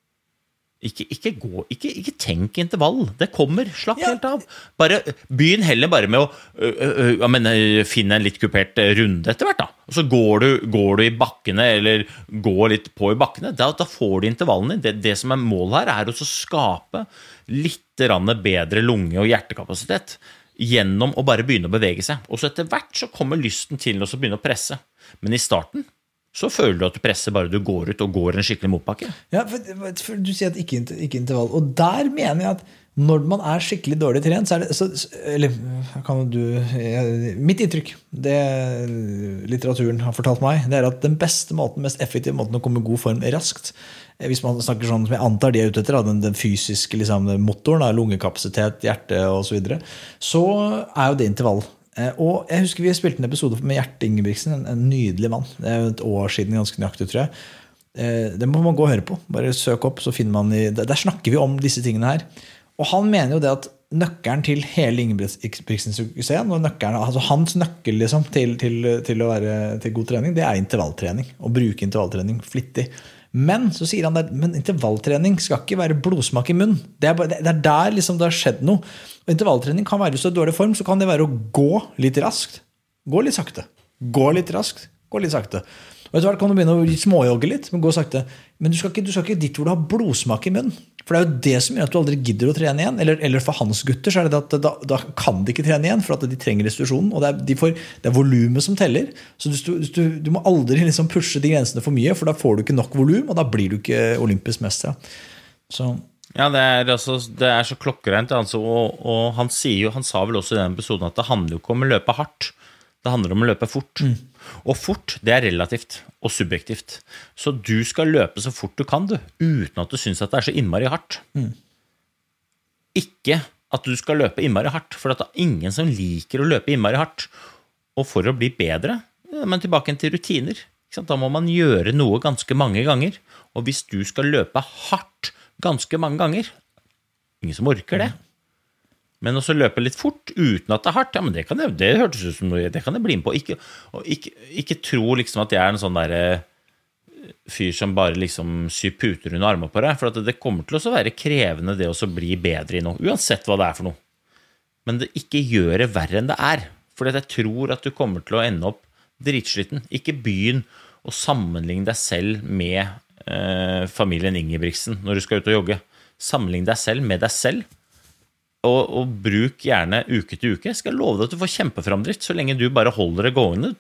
D: ikke tenk intervall. Det kommer, slapp helt av. Bare begynn heller bare med å finne en litt kupert runde etter hvert da. Og så går du i bakkene, eller går litt på i bakkene, da får du intervallene. Det som målet her å skape litt bedre lunge- og hjertekapasitet gjennom å bare begynne å bevege seg. Og så etter hvert så kommer lysten til å begynne å presse. Men i starten så føler du at du presser bare du går ut og går en skikkelig motbakke. Ja,
C: for du sier at ikke intervall. Og der mener jeg at når man skikkelig dårlig trent, så det, eller kan du, mitt inntrykk, det litteraturen har fortalt meg, det at den beste måten, mest effektive måten å komme i god form raskt, hvis man snakker sånn som jeg antar de ute etter, den fysiske liksom, motoren, lungekapasitet, hjerte og så videre, så jo det intervall. Og jeg husker vi spilte en episode med Gjert Ingebrigtsen, en nydelig mann. Det jo et år siden, ganske nøyaktig, tror jeg. Det må man gå og høre på. Bare søk opp, så finner man der snakker vi om disse tingene her. Og han mener jo det at nøkkelen til hele Ingebrigtsen-suksessen, og altså hans nøkkel liksom, til å være til god trening, det intervalltrening. Å bruke intervalltrening flittig. Men så sier han der, men intervalltrening skal ikke være blodsmak i munn. Det der liksom det har skjedd noe. Og intervalltrening kan være i så dårlig form, så kan det være å gå litt raskt, gå litt sakte, gå litt raskt, gå litt sakte. Og etter hvert kan du begynne å småjogge litt, men gå sakte. Men du skal ikke dit hvor du har blodsmak i munnen. For det er jo det som gjør at du aldri gidder å trene igjen. Eller for hans gutter så er det at da kan de ikke trene igjen, for at de trenger restitusjonen. Og det er volumet som teller. Så du må aldri liksom pushe de grensene for mye, for da får du ikke nok volum, og da blir du ikke olympisk mester. Så...
D: Ja, det er så klokkereint, altså, og han sa vel også i den episoden at det handler jo ikke om å løpe hardt, det handler om å løpe fort. Og fort, det er relativt og subjektivt. Så du skal løpe så fort du kan, uten at du synes at det er så innmari hardt. Ikke at du skal løpe innmari hardt, for det er ingen som liker å løpe innmari hardt. Og for å bli bedre, men tilbake til rutiner. Da må man gjøre noe ganske mange ganger. Og hvis du skal løpe hardt ganske mange ganger, ingen som orker det. Men også løpe litt fort uten at det er hardt, ja, men det hørtes ut som noe, det kan jeg bli med på. Ikke tro liksom at jeg er en sånn der fyr som bare liksom syr puter under armene på deg, for at det kommer til å være krevende det å bli bedre i noe, uansett hva det er for noe. Men det ikke gjør det verre enn det er, for jeg tror at du kommer til å ende opp dritsliten. Ikke begynn å sammenligne deg selv med familien Ingebrigtsen når du skal ut og jogge. Sammenlign deg selv med deg selv, og bruk gjerne uke til uke. Jeg skal love deg at du får kjempeframdrift så lenge du bare holder det gående.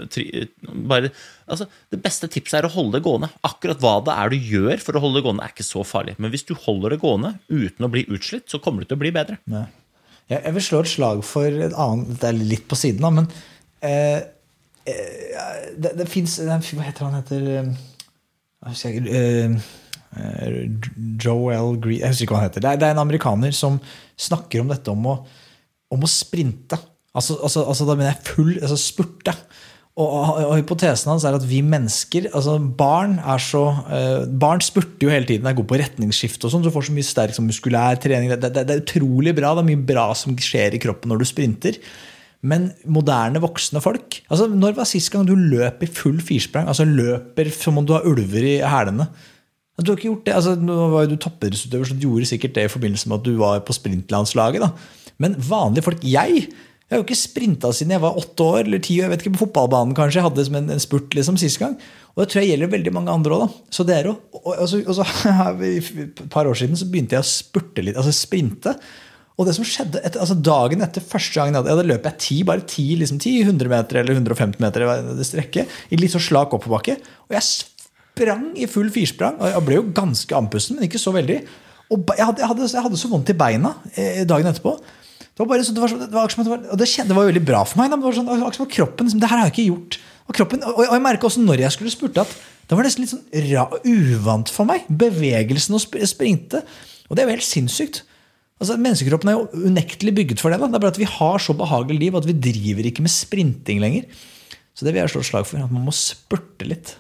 D: Det beste tipset er å holde det gående. Akkurat hva det er du gjør for å holde det gående er ikke så farlig, men hvis du holder det gående uten å bli utslitt, så kommer du til å bli bedre. Ja.
C: Jeg vil slå et slag for et annet, det er litt på siden da, men det finnes, hva heter han? Joel Green, jeg husker ikke hva han heter. Det er en amerikaner som snakker om dette om å sprinte. Altså da mener jeg spurte. Og hypotesen hans er at vi mennesker, altså barn spurter jo hele tiden, er gode på retningsskift og sånn, så du får så mye sterk som muskulær trening. Det er utrolig bra, det er mye bra som skjer i kroppen når du sprinter. Men moderne voksne folk, altså når var sist gang du løp i full firsprang, altså løper som om du har ulver i hælene? Du har ikke gjort det, altså nå var jo du toppidrettsutøver, så du gjorde sikkert det i forbindelse med at du var på sprintlandslaget da. Men vanlige folk, jeg har jo ikke sprintet siden jeg var 8 år eller 10 år, jeg vet ikke, på fotballbanen kanskje, jeg hadde som en spurt liksom sist gang, og det tror jeg gjelder veldig mange andre også da. Så det og så et par år siden så begynte jeg å spurte litt, altså sprinte. Og det som skjedde, dagen etter første gangen jeg hadde løpet 10, 100 meter eller 150 meter det strekket, i litt så slak oppoverbakke, og jeg sprang i full firsprang, og jeg ble jo ganske andpusten, men ikke så veldig, og jeg hadde så vondt i beina dagen etterpå. Det var bare så, det var veldig bra for meg, men det var sånn, akkurat som kroppen, det her har jeg ikke gjort, og jeg merket også når jeg skulle spurte at det var nesten litt sånn uvant for meg, bevegelsen å sprinte, og det var helt sinnssykt. Altså, menneskekroppen er jo unektelig bygget for det. Det er bare at vi har så behagelig liv at vi driver ikke med sprinting lenger. Så det vil jeg slå et slag for, at man må spurte litt.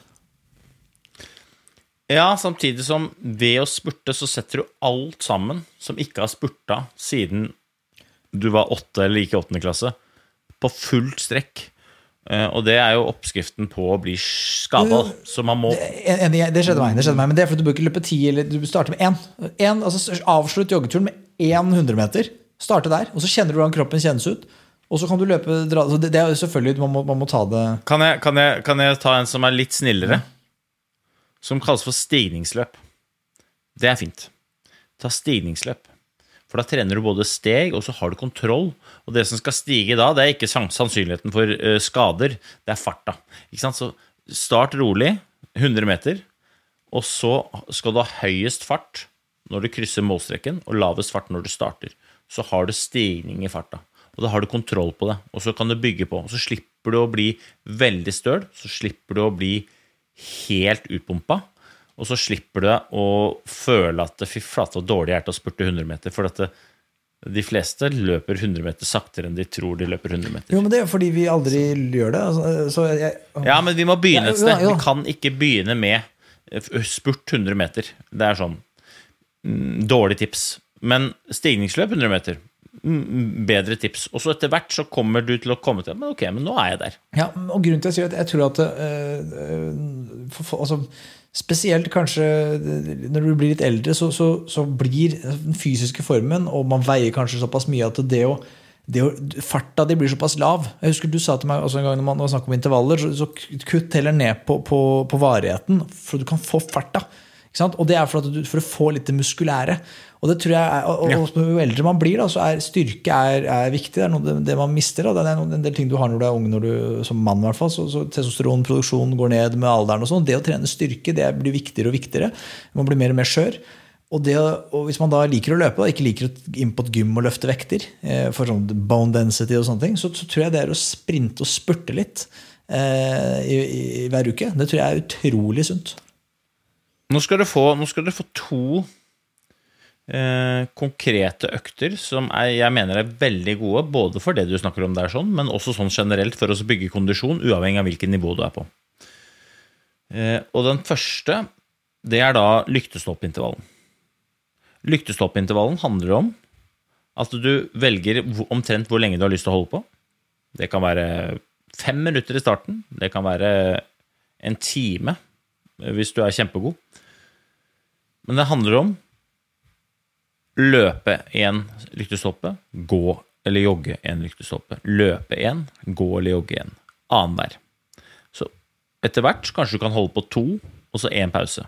D: Ja, samtidig som ved å spurte så setter du alt sammen som ikke har spurtet siden du var 8 eller ikke 8. klasse, på fullt strekk. Og det er jo oppskriften på å bli skadet, så man må...
C: Det skjedde meg, men det er fordi du bør ikke løpe 10, eller du starter med 1, altså avslutt joggeturen med 100 meter, starte der, og så kjenner du hvordan kroppen kjennes ut, og så kan du løpe, det er jo selvfølgelig, man må ta det...
D: Kan jeg ta en som er litt snillere? Som kalles for stigningsløp. Det er fint. Ta stigningsløp. For da trener du både steg, og så har du kontroll. Og det som skal stige da, det er ikke sannsynligheten for skader, det er farta. Ikke sant? Så start rolig, 100 meter, og så skal du ha høyest fart når du krysser målstreken, og lavest fart når du starter. Så har du stigning i farta, og da har du kontroll på det. Og så kan du bygge på, og så slipper du å bli veldig støl, så slipper du å bli helt utpumpet, og så slipper du å føle at fy flate og dårlig er til å spurte 100 meter, for at de fleste løper 100 meter saktere enn de tror de løper 100 meter.
C: Jo, men det er fordi vi aldri gjør det.
D: Ja, men vi må begynne et sted. Vi kan ikke begynne med spurt 100 meter. Det er sånn dårlig tips. Men stigningsløp 100 meter, bedre tips. Og så etter hvert så kommer du til å komme til, men ok, men nå er jeg der.
C: Ja, og grunnen til å si at jeg tror at altså spesielt kanskje når du blir litt eldre så blir den fysiske formen, og man veier kanskje såpass mye at det farta de blir såpass lav. Jeg husker du sa til meg også en gang når man snakker om intervaller, så kutt heller ned på varigheten, for du kan få farta. Ikke sant? Og det for å få litt det muskulære. Og det tror jeg og jo eldre man blir, da, så styrke viktig. Det noe det man mister. Da. Det en del ting du har når du ung, når du, som mann i hvert fall, så testosteronproduksjonen går ned med alderen og sånn. Det å trene styrke, det blir viktigere og viktigere. Man blir mer og mer skjør. Og hvis man da liker å løpe og ikke liker å inn på et gym og løfte vekter for sånn bone density og sånne ting, så tror jeg det å sprinte og spurte litt i hver uke, det tror jeg utrolig sunt.
D: Nå skal du få 2 konkrete økter som jeg mener veldig gode, både for det du snakker om der sånn, men også sånn generelt for å bygge kondisjon, uavhengig av hvilket nivå du på. Og den første, det da lyktestoppintervallen. Lyktestoppintervallen handler om at du velger omtrent hvor lenge du har lyst til å holde på. Det kan være 5 minutter i starten, det kan være en time hvis du kjempegod. Men det handler om løpe en lyktestoppe, gå eller jogge en lyktestoppe. Løpe en, gå eller jogge en. Annenhver. Så etter hvert kanskje du kan holde på 2, og så 1 pause.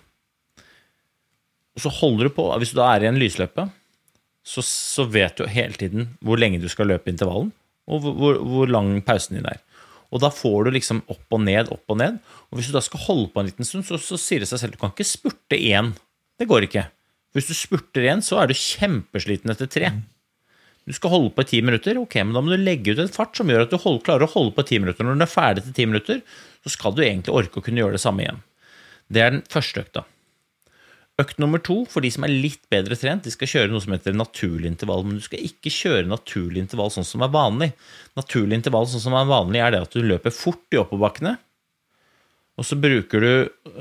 D: Og så holder du på, hvis du da i en lysløpe, så vet du hele tiden hvor lenge du skal løpe intervallen, og hvor lang pausen din Og da får du liksom opp og ned, opp og ned. Og hvis du da skal holde på en liten stund, så sier det seg selv, du kan ikke spurte 1. Det går ikke. Hvis du spurter 1, så du kjempesliten etter 3. Du skal holde på i 10 minutter, ok, men da må du legge ut en fart som gjør at du klarer å holde på i 10 minutter. Når du ferdig til 10 minutter, så skal du egentlig orke å kunne gjøre det samme igjen. Det den første økta. Økt nummer 2, for de som litt bedre trent, de skal kjøre noe som heter naturlig intervall, men du skal ikke kjøre naturlig intervall sånn som vanlig. Naturlig intervall sånn som vanlig det at du løper fort i oppoverbakkene, og så bruker du,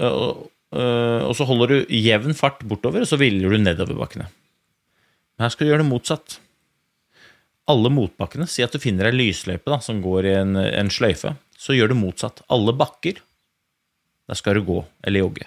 D: og så holder du jevn fart bortover, og så hviler du nedover bakkene. Men her skal du gjøre det motsatt. Alle motbakkene, si at du finner en lysløype da, som går i en sløyfe, så gjør du motsatt. Alle bakker, der skal du gå eller jogge.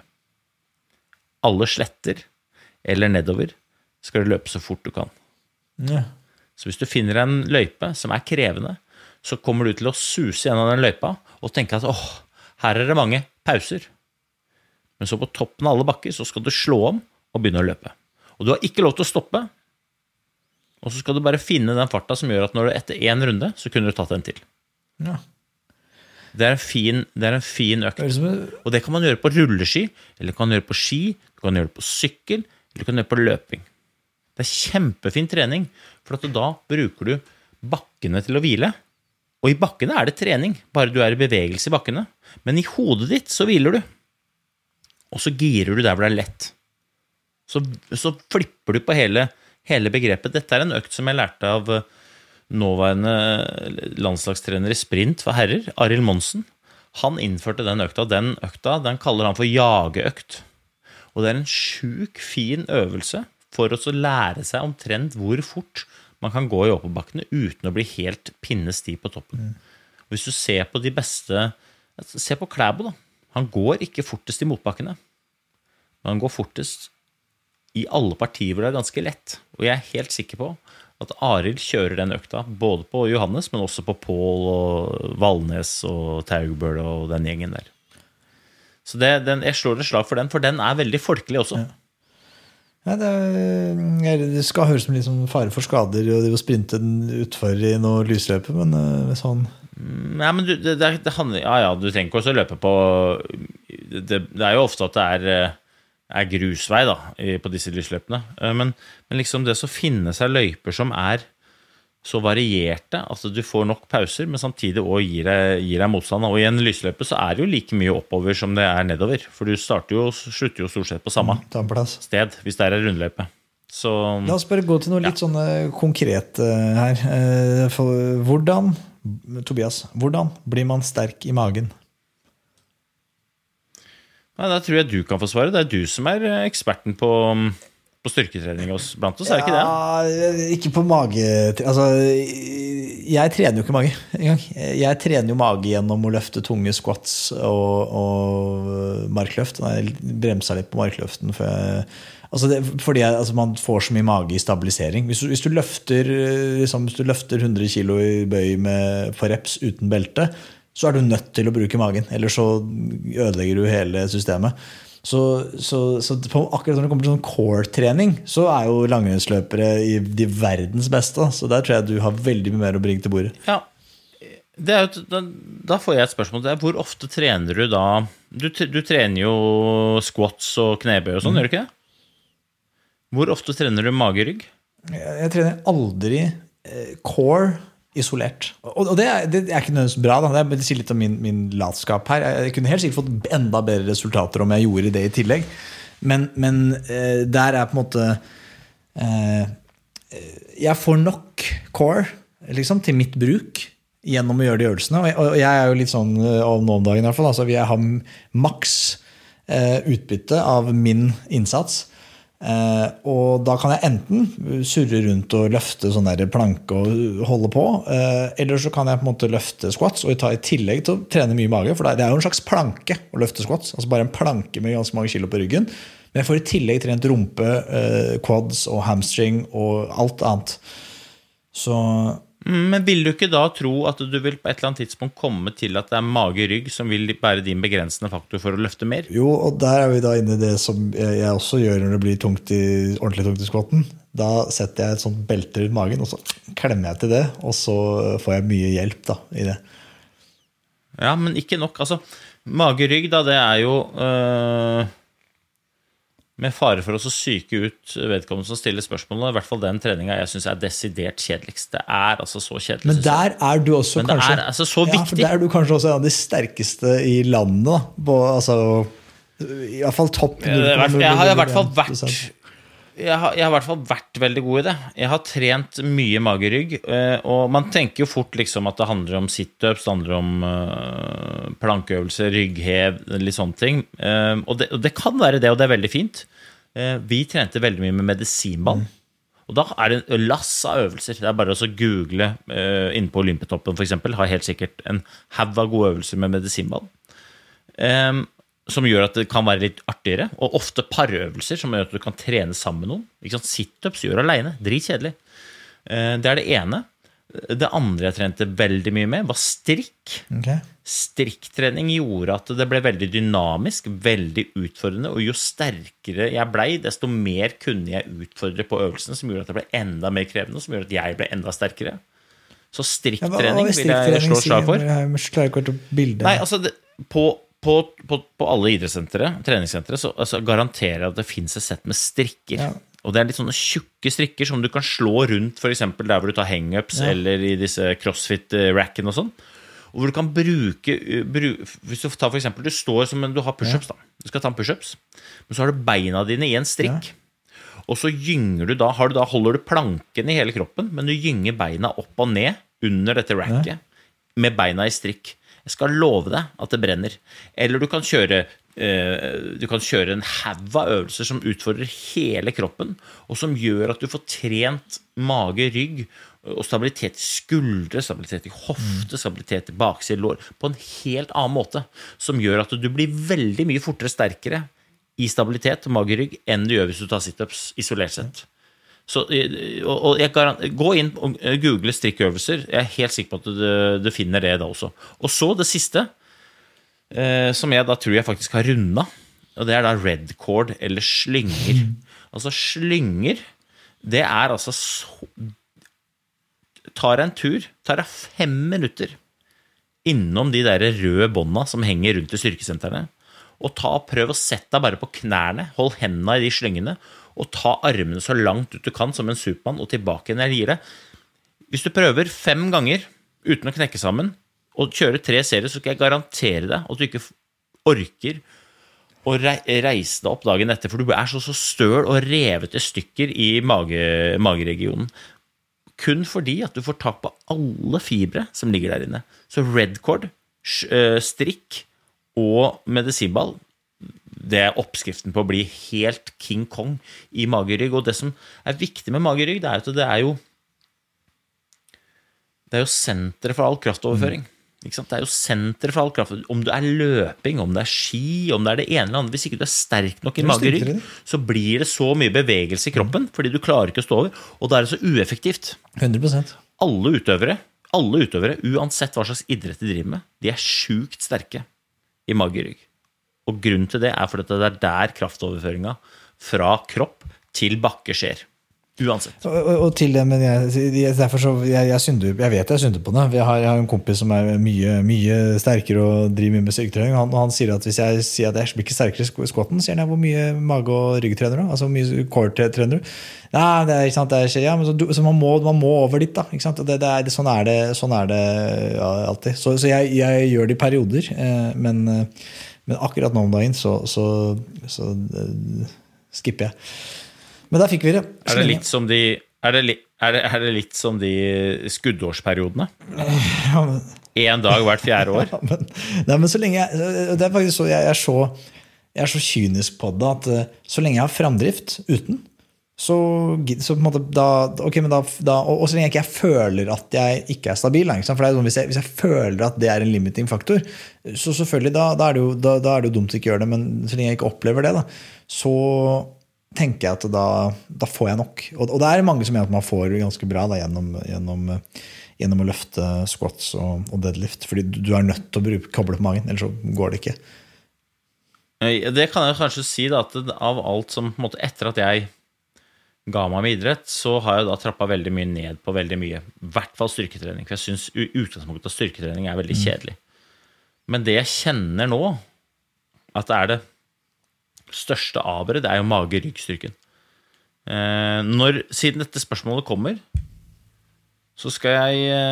D: Alle sletter eller nedover skal du løpe så fort du kan.
C: Ja.
D: Så hvis du finner en løype som krevende, så kommer du til å suse gjennom den løypa og tenke at her det mange pauser. Men så på toppen av alle bakker så skal du slå om og begynne å løpe. Og du har ikke lov til å stoppe, og så skal du bare finne den farta som gjør at når du etter 1 runde, så kunne du tatt en til.
C: Ja.
D: Det en fin økt. Og det kan man gjøre på rulleski, eller du kan gjøre på ski, du kan gjøre på sykkel, eller du kan gjøre på løping. Det kjempefin trening, for at da bruker du bakkene til å hvile. Og i bakkene det trening, bare du i bevegelse i bakkene. Men i hodet ditt så hviler du. Og så girer du der hvor det lett. Så flipper du på hele begrepet. Dette en økt som jeg lærte av nåværende landslagstrener i sprint for herrer, Arild Monsen. Han innførte den økta. Den kaller han for jageøkt. Og det en sjuk fin øvelse for oss å lære seg omtrent hvor fort man kan gå i oppoverbakkene uten å bli helt pinnestiv på toppen. Og hvis du ser på de beste, se på Klæbo da. Han går ikke fortest i motbakkene, men han går fortest i alle partier hvor det ganske lett. Og jeg helt sikker på at Arild kjører den økta, både på Johannes, men også på Pål og Valnes og Taugbøl og den gjengen der. Så jeg slår et slag for den veldig folkelig også.
C: Ja, det skal høres som liksom fare for skader og å sprinte den utfor i noe lysløpe, men sånn...
D: Nei, men det handler... Ja, du trenger ikke også å løpe på... Det jo ofte at det grusvei da, på disse lysløpene. Men liksom det så finnes løyper som så varierte, altså du får nok pauser, men samtidig også gir deg motstand. Og i en lysløpe så det jo like mye oppover som det nedover, for du slutter jo stort sett på samme sted, hvis det en rundløype. Så,
C: la oss bare gå til noe litt sånn konkret her. Tobias, hvordan blir man sterk i magen?
D: Nei, da tror jeg du kan få svare. Det du som eksperten på styrketrening blant oss, det ikke det?
C: Ja, ikke på mage. Altså, jeg trener jo ikke mage engang. Jeg trener jo mage gjennom å løfte tunge squats og markløft. Jeg bremsa litt på markløften fordi man får så mye mage i stabilisering. Hvis du løfter 100 kilo i bøy på reps uten belte, så du nødt til å bruke magen, ellers så ødelegger du hele systemet. Så akkurat når det kommer til sånn core-trening, så jo langrennsløpere i de verdens beste. Så der tror jeg du har veldig mye mer å bringe til bordet.
D: Ja, da får jeg et spørsmål til deg. Hvor ofte trener du da? Du trener jo squats og knebøy og sånn, gjør du ikke det? Hvor ofte trener du mage-rygg?
C: Jeg trener aldri core isolert. Og det ikke nødvendigvis bra. Det sier litt om min latskap her. Jeg kunne helt sikkert fått enda bedre resultater om jeg gjorde det i tillegg. Men der på en måte jeg får nok core liksom, til mitt bruk gjennom å gjøre de øvelsene. Og jeg jo litt sånn nå om dagen i hvert fall. Altså, jeg har maks utbytte av min innsats. Og da kan jeg enten surre rundt og løfte sånn der planke og holde på, eller så kan jeg på en måte løfte squats og ta i tillegg til å trene mye mage, for det jo en slags planke å løfte squats, altså bare en planke med ganske mange kilo på ryggen, men jeg får i tillegg trent rumpe, quads og hamstring og alt annet.
D: Men vil du ikke da tro at du vil på et eller annet tidspunkt komme til at det mage-rygg som vil være din begrensende faktor for å løfte mer?
C: Jo, og der vi da inne i det som jeg også gjør når det blir ordentlig tungt i squatten. Da setter jeg et sånt belte rundt magen, og så klemmer jeg til det, og så får jeg mye hjelp da, i det.
D: Ja, men ikke nok. Altså, mage-rygg da, det jo med fare for å syke ut vedkommende som stiller spørsmålene, i hvert fall den treningen jeg synes desidert kjedeligst. Det altså så kjedelig.
C: Men der du også
D: men
C: kanskje...
D: Men det altså så viktig.
C: Ja, for der du kanskje også en av de sterkeste i landet, da. På, altså, i hvert fall topp.
D: Jeg har i hvert fall vært... Jeg har i hvert fall vært veldig god i det. Jeg har trent mye mage-rygg, og man tenker jo fort liksom at det handler om sit-ups, det handler om plankeøvelser, rygghev, litt sånne ting. Og det kan være det, og det veldig fint. Vi trente veldig mye med medisinball, og da det en lass av øvelser. Det bare å google inne på Olympiatoppen for eksempel, har helt sikkert en haug av gode øvelser med medisinball. Som gjør at det kan være litt artigere, og ofte parøvelser som gjør at du kan trene sammen med noen. Ikke sant? Sit-ups gjør alene, dritkjedelig. Det det ene. Det andre jeg trente veldig mye med var strikk.
C: Okay.
D: Strikktrening gjorde at det ble veldig dynamisk, veldig utfordrende, og jo sterkere jeg ble, desto mer kunne jeg utfordre på øvelsene, som gjorde at det ble enda mer krevende, og som gjorde at jeg ble enda sterkere. Så strikktrening vil jeg slå slag for.
C: Jeg klarer ikke å bilde.
D: Nei, altså, på alle idrettssentre, treningssentre, så garanterer jeg at det finnes et sett med strikker. Ja. Og det litt sånne tjukke strikker som du kan slå rundt, for eksempel der hvor du tar hang-ups, eller i disse crossfit-racken og sånn. Og hvor du kan bruke hvis du tar for eksempel, du står som du har push-ups da. Du skal ta en push-ups, men så har du beina dine i en strikk. Og så gynger du da, holder du planken i hele kroppen, men du gynger beina opp og ned under dette racket, med beina i strikk. Jeg skal love deg at det brenner. Eller du kan kjøre en haug av øvelser som utfordrer hele kroppen, og som gjør at du får trent mage, rygg, og stabilitet i skuldre, stabilitet i hofte, stabilitet i bakside lår, på en helt annen måte, som gjør at du blir veldig mye fortere sterkere i stabilitet, mage, rygg, enn du gjør hvis du tar sit-ups isolert sett. Så, og gå inn og google strikkøvelser. Jeg helt sikker på at du finner det da også. Og så det siste, som jeg da tror jeg faktisk har rundet, og det da red cord eller slynger. Altså slynger, det altså så, tar en tur, tar 5 minutter innom de der røde båndene som henger rundt i styrkesentrene, og prøv å sette deg bare på knærne, hold hendene i de slyngene, og ta armene så langt ut du kan som en Superman, og tilbake når jeg gir det. Hvis du prøver 5 ganger uten å knekke sammen, og kjøre 3 serier, så skal jeg garantere deg at du ikke orker å reise deg opp dagen etter, for du så støl og revet i stykker i mageregionen. Kun fordi at du får tak på alle fibre som ligger der inne. Så red cord, strikk og medisinball, det oppskriften på å bli helt King Kong i magerygg. Og det som viktig med magerygg, det at det jo senteret for all kraftoverføring. Ikke sant? Det jo senter for all kraft. Om det løping, om det ski, om det det ene eller andre. Hvis ikke du sterk nok i mage og rygg, så blir det så mye bevegelse i kroppen, fordi du klarer ikke å stå over, og da det så ueffektivt.
C: 100%.
D: Alle utøvere, uansett hva slags idrett de driver med, de sjukt sterke i mage og rygg. Og grunnen til det fordi det der kraftoverføringen fra kropp til bakke skjer. Uansett.
C: Og til det, men derfor så, jeg vet jeg synder på det. Jeg har en kompis som mye sterkere og driver mye med styrketrening. Han sier at hvis jeg sier at jeg blir ikke sterkere i squatten, sier han hvor mye mage- og ryggtrener du? Altså hvor mye core-trener du? Nei, det ikke sant, ja, men så man må over dit da, ikke sant? Sånn er det ja, alltid. Så jeg gjør det i perioder, men akkurat nå om dagen så skipper jeg. Men der fikk vi det.
D: Det litt som de det litt som de skuddårsperiodene?
C: Ja, men,
D: en dag hvert 4. år?
C: Ja, men så lenge det faktisk så jeg så kynisk på det at så lenge jeg har framdrift uten, så på en måte og så lenge jeg føler at jeg ikke stabil, ikke sant? For det sånn, hvis jeg føler at det en limiting faktor, så selvfølgelig da det jo dumt å ikke gjøre det, men så lenge jeg ikke opplever det da, så tenker jeg at da får jeg nok. Og det mange som mener at man får ganske bra da, gjennom å løfte squats og deadlift, fordi du nødt til å koble på magen, ellers så går det ikke.
D: Det kan jeg kanskje si da, at av alt som på en måte, etter at jeg ga meg med idrett, så har jeg da trappet veldig mye ned på veldig mye. I hvert fall styrketrening, for jeg synes utgangspunktet av styrketrening veldig kjedelig. Men det jeg kjenner nå, at det det største avere, det jo mage-ryggstyrken. Siden dette spørsmålet kommer, så skal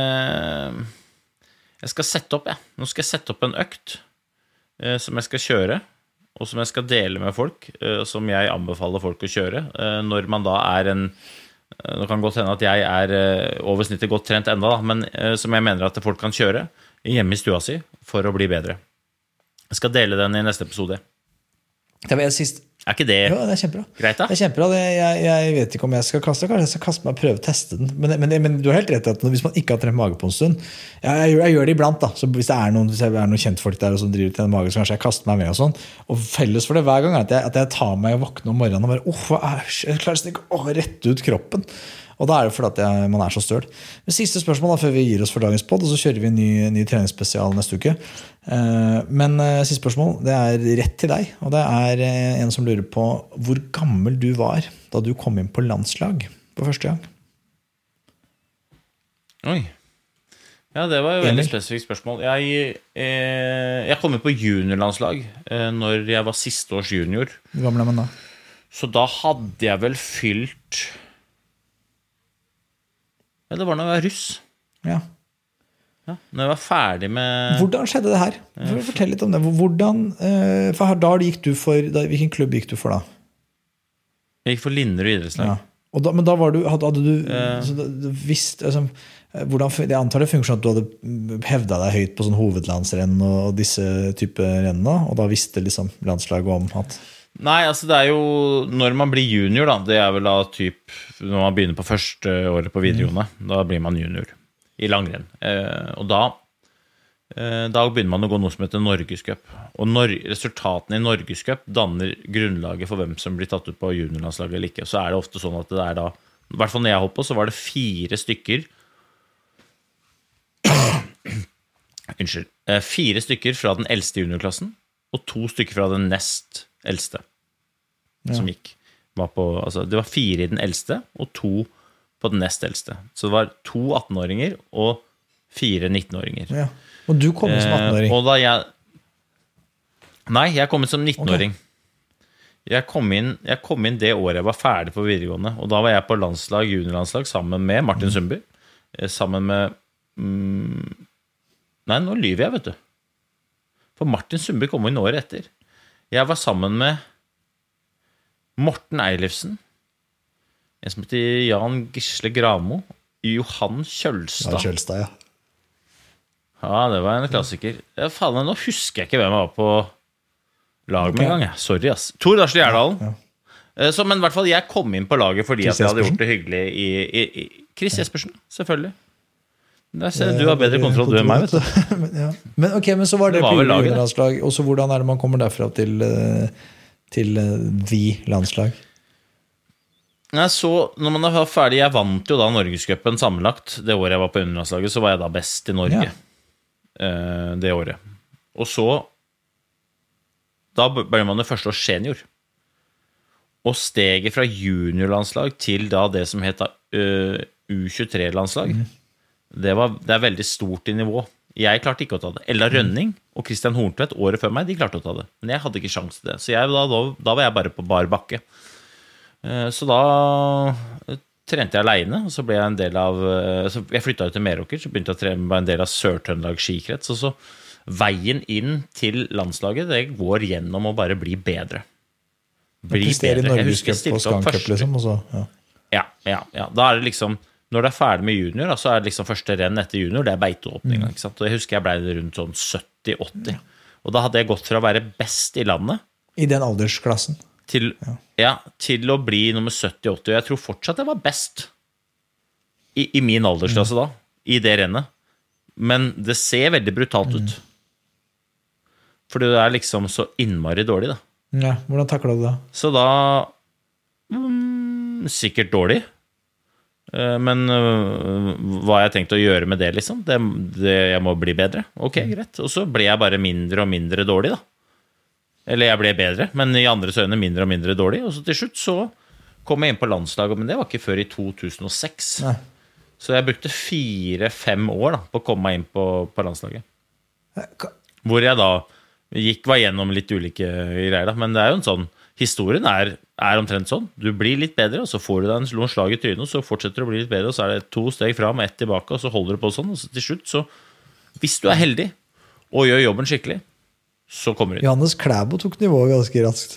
D: jeg skal sette opp, Nå skal jeg sette opp en økt som jeg skal kjøre, og som jeg skal dele med folk, som jeg anbefaler folk å kjøre, når man da det kan godt hende at jeg over snittet godt trent enda, men som jeg mener at folk kan kjøre hjemme i stua si for å bli bedre. Jeg skal dele den i neste episode.
C: Det var sist.
D: Ikke det?
C: Jo, det kjempebra.
D: Greit da?
C: Det kjempebra. Jeg vet ikke om jeg skal kaste. Kanskje jeg skal kaste meg og prøve å teste den. Men du har helt rett i at hvis man ikke har trent mage på en stund, jeg gjør det iblant da. Så hvis det noen kjentfolk der som driver til en mage, så kanskje jeg kaster meg med og sånn. Og felles for det hver gang at jeg tar meg og våkner om morgenen og bare, jeg klarer ikke rett ut kroppen. Og da det fordi at man så støl. Men siste spørsmål da, før vi gir oss for dagens podd, og så kjører vi en ny treningsspesial neste uke. Men siste spørsmål, det rett til deg, og det en som lurer på hvor gammel du var da du kom inn på landslag på første gang.
D: Oi. Ja, det var jo et veldig spesifikt spørsmål. Jeg kom inn på juniorlandslag når jeg var siste års junior.
C: Hvor gammel man da?
D: Så da hadde jeg vel fylt... Ja, det var når jeg var russ.
C: Ja.
D: Ja, når jeg var ferdig med... Hvordan
C: skjedde det her? Fortell litt om det. For da gikk du hvilken klubb gikk du for da?
D: Jeg gikk for Linderud idrettslag.
C: Ja. Men da hadde du visst... Altså, jeg antar det funker sånn at du hadde hevdet deg høyt på sånn hovedlandsrenn og disse type rennene, og da visste liksom landslaget om at...
D: Nei, altså det jo når man blir junior da, det vel da når man begynner på første året på videregående, da blir man junior i langrenn, og da begynner man å gå noe som heter Norgescup, og resultatene i Norgescup danner grunnlaget for hvem som blir tatt ut på juniorlandslaget eller ikke. Så det ofte sånn at det da, i hvert fall når jeg holdt på, så var det 4 stykker 4 stykker fra den eldste juniorklassen og 2 stykker fra den nest eldste som gikk. Det var 4 i den eldste og 2 på den nest eldste. Så det var 2 18-åringer og 4 19-åringer. Ja.
C: Og du kom inn som 18-åring?
D: Og da Nei, jeg kom inn som 19-åring. Okay. Jeg kom inn det året jeg var ferdig på videregående, og da var jeg på juniorlandslag sammen med Martin Sundby, sammen med Nei, nå lyver jeg, vet du. For Martin Sundby kom inn året etter. Jeg var sammen med Morten Eilifsen, en som heter Jan Gisle Gramo, Johan Kjølstad.
C: Ja, Kjølstad, ja.
D: Ja, det var en klassiker. Faen, nå husker jeg ikke hvem jeg var på lag med en gang. Sorry, ass. Tor Darsli Gjerdalen. Ja. Men i hvert fall, jeg kom inn på laget fordi at jeg hadde gjort det hyggelig i Chris Jespersen, selvfølgelig. Du har bedre kontroll du enn meg, vet du.
C: Men, men så var det
D: var vel laget,
C: juniorlandslag, og så hvordan det man kommer derfra til the landslag?
D: Nei, så når man var ferdig, jeg vant jo da Norgescupen sammenlagt. Det året jeg var på juniorlandslaget, så var jeg da best i Norge. Det året. Og så, da ble man det første års senior. Og steget fra juniorlandslag til da det som heter U23-landslag, det er veldig stort i nivå. Jeg klarte ikke å ta det. Ella Rønning og Christian Horntvedt året før meg, de klarte å ta det. Men jeg hadde ikke sjans til det. Så da var jeg bare på bar bakke. Så da trente jeg alene, og så ble jeg en del av så jeg flyttet ut til Meråker, så begynte jeg å trene med en del av Sør-Trøndelag skikrets, og så veien inn til landslaget, det går gjennom å bare bli bedre. Bli bedre. Jeg husker jeg stilte opp første. Liksom, og så, ja, da er det liksom, når du er ferdig med junior, så er det liksom første renn etter junior, det er beiteåpning, ikke sant? Og jeg husker jeg ble rundt sånn 70-80, og da hadde jeg gått fra å være best i landet.
C: I den aldersklassen.
D: Til å bli nummer 70-80, og jeg tror fortsatt jeg var best i min aldersklasse da, i det rennet. Men det ser veldig brutalt ut. Fordi det er liksom så innmari dårlig da.
C: Ja, hvordan taklet du det?
D: Så da, sikkert dårlig. Men hva jeg tenkte å gjøre med det liksom, jeg må bli bedre. Ok, greit. Og så ble jeg bare mindre og mindre dårlig da. Eller jeg ble bedre, men i andres øyne mindre og mindre dårlig. Og så til slutt så kom jeg inn på landslaget, men det var ikke før i 2006. Nei. Så jeg brukte 4-5 år da, på å komme meg inn på landslaget. Hvor jeg da var gjennom litt ulike greier da. Men det er jo en sånn, historien er omtrent sånn. Du blir litt bedre, og så får du deg noen slag i trynet, og så fortsetter du å bli litt bedre, og så er det 2 steg fram og 1 tilbake, og så holder du på sånn, og så til slutt, så hvis du er heldig og gjør jobben skikkelig, så kommer du inn.
C: Johannes Klæbo tok nivået ganske raskt.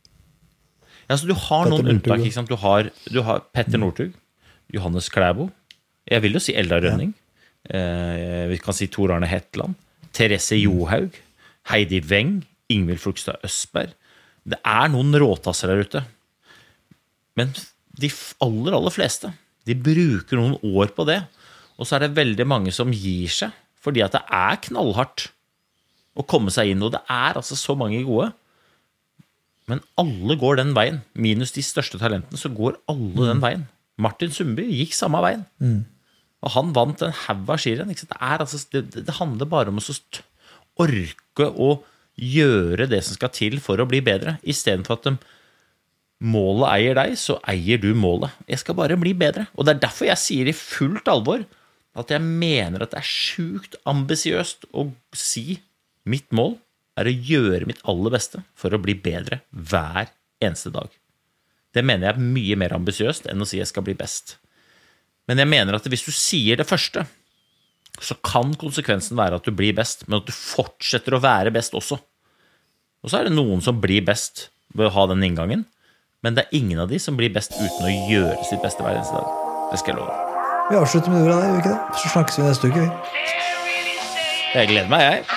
D: Ja, så du har Petter noen unntak, ikke sant? Du har Petter Northug, Johannes Klæbo, jeg vil jo si Ella Rønning, vi kan si Tor Arne Hetland, Therese Johaug, Heidi Weng, Ingvild Flugstad Østberg. Det er noen råtasser der ute. Men de aller fleste, de bruker noen år på det. Og så er det veldig mange som gir seg, fordi at det er knallhardt å komme seg inn, og det er altså så mange gode. Men alle går den veien. Minus de største talentene, så går alle den veien. Martin Sundby gikk samme veien. Og han vant en haug av skirenn. Det handler bare om å orke å gjøre det som skal til for å bli bedre. I stedet for at målet eier deg, så eier du målet. Jeg skal bare bli bedre. Og det er derfor jeg sier i fullt alvor at jeg mener at det er sjukt ambisiøst å si mitt mål er å gjøre mitt aller beste for å bli bedre hver eneste dag. Det mener jeg er mye mer ambisiøst enn å si jeg skal bli best. Men jeg mener at hvis du sier det første, så kan konsekvensen være at du blir best, men at du fortsetter å være best også. Og så er det noen som blir best ved å ha den inngangen, men det er ingen av de som blir best uten å gjøre sitt beste hver eneste dag. Det skal jeg love.
C: Vi avslutter med ordet av deg, ikke det? Så snakkes vi neste uke, vi.
D: Jeg gleder meg, jeg.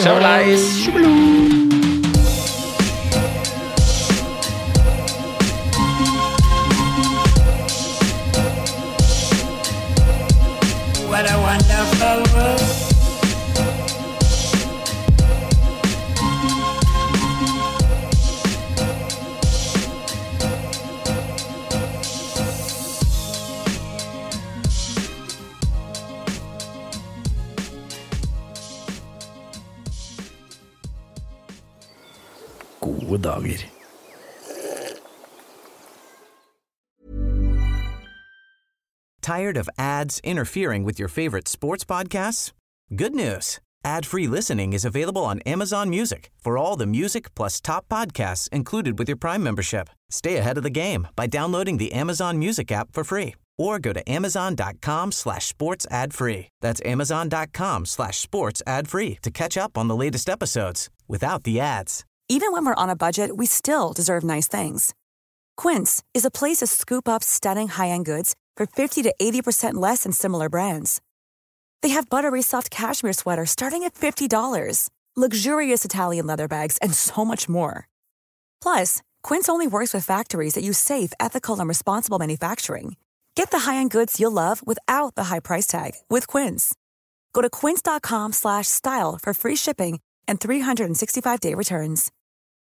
C: Hei.
E: What a wonderful world.
C: Gode dager.
F: Tired of ads interfering with your favorite sports podcasts? Good news. Ad-free listening is available on Amazon Music for all the music plus top podcasts included with your Prime membership. Stay ahead of the game by downloading the Amazon Music app for free or go to amazon.com/sports ad free. That's amazon.com/sports ad free to catch up on the latest episodes without the ads.
G: Even when we're on a budget, we still deserve nice things. Quince is a place to scoop up stunning high-end goods for 50 to 80% less than similar brands. They have buttery soft cashmere sweaters starting at $50, luxurious Italian leather bags, and so much more. Plus, Quince only works with factories that use safe, ethical, and responsible manufacturing. Get the high-end goods you'll love without the high price tag with Quince. Go to quince.com/style for free shipping and 365-day returns.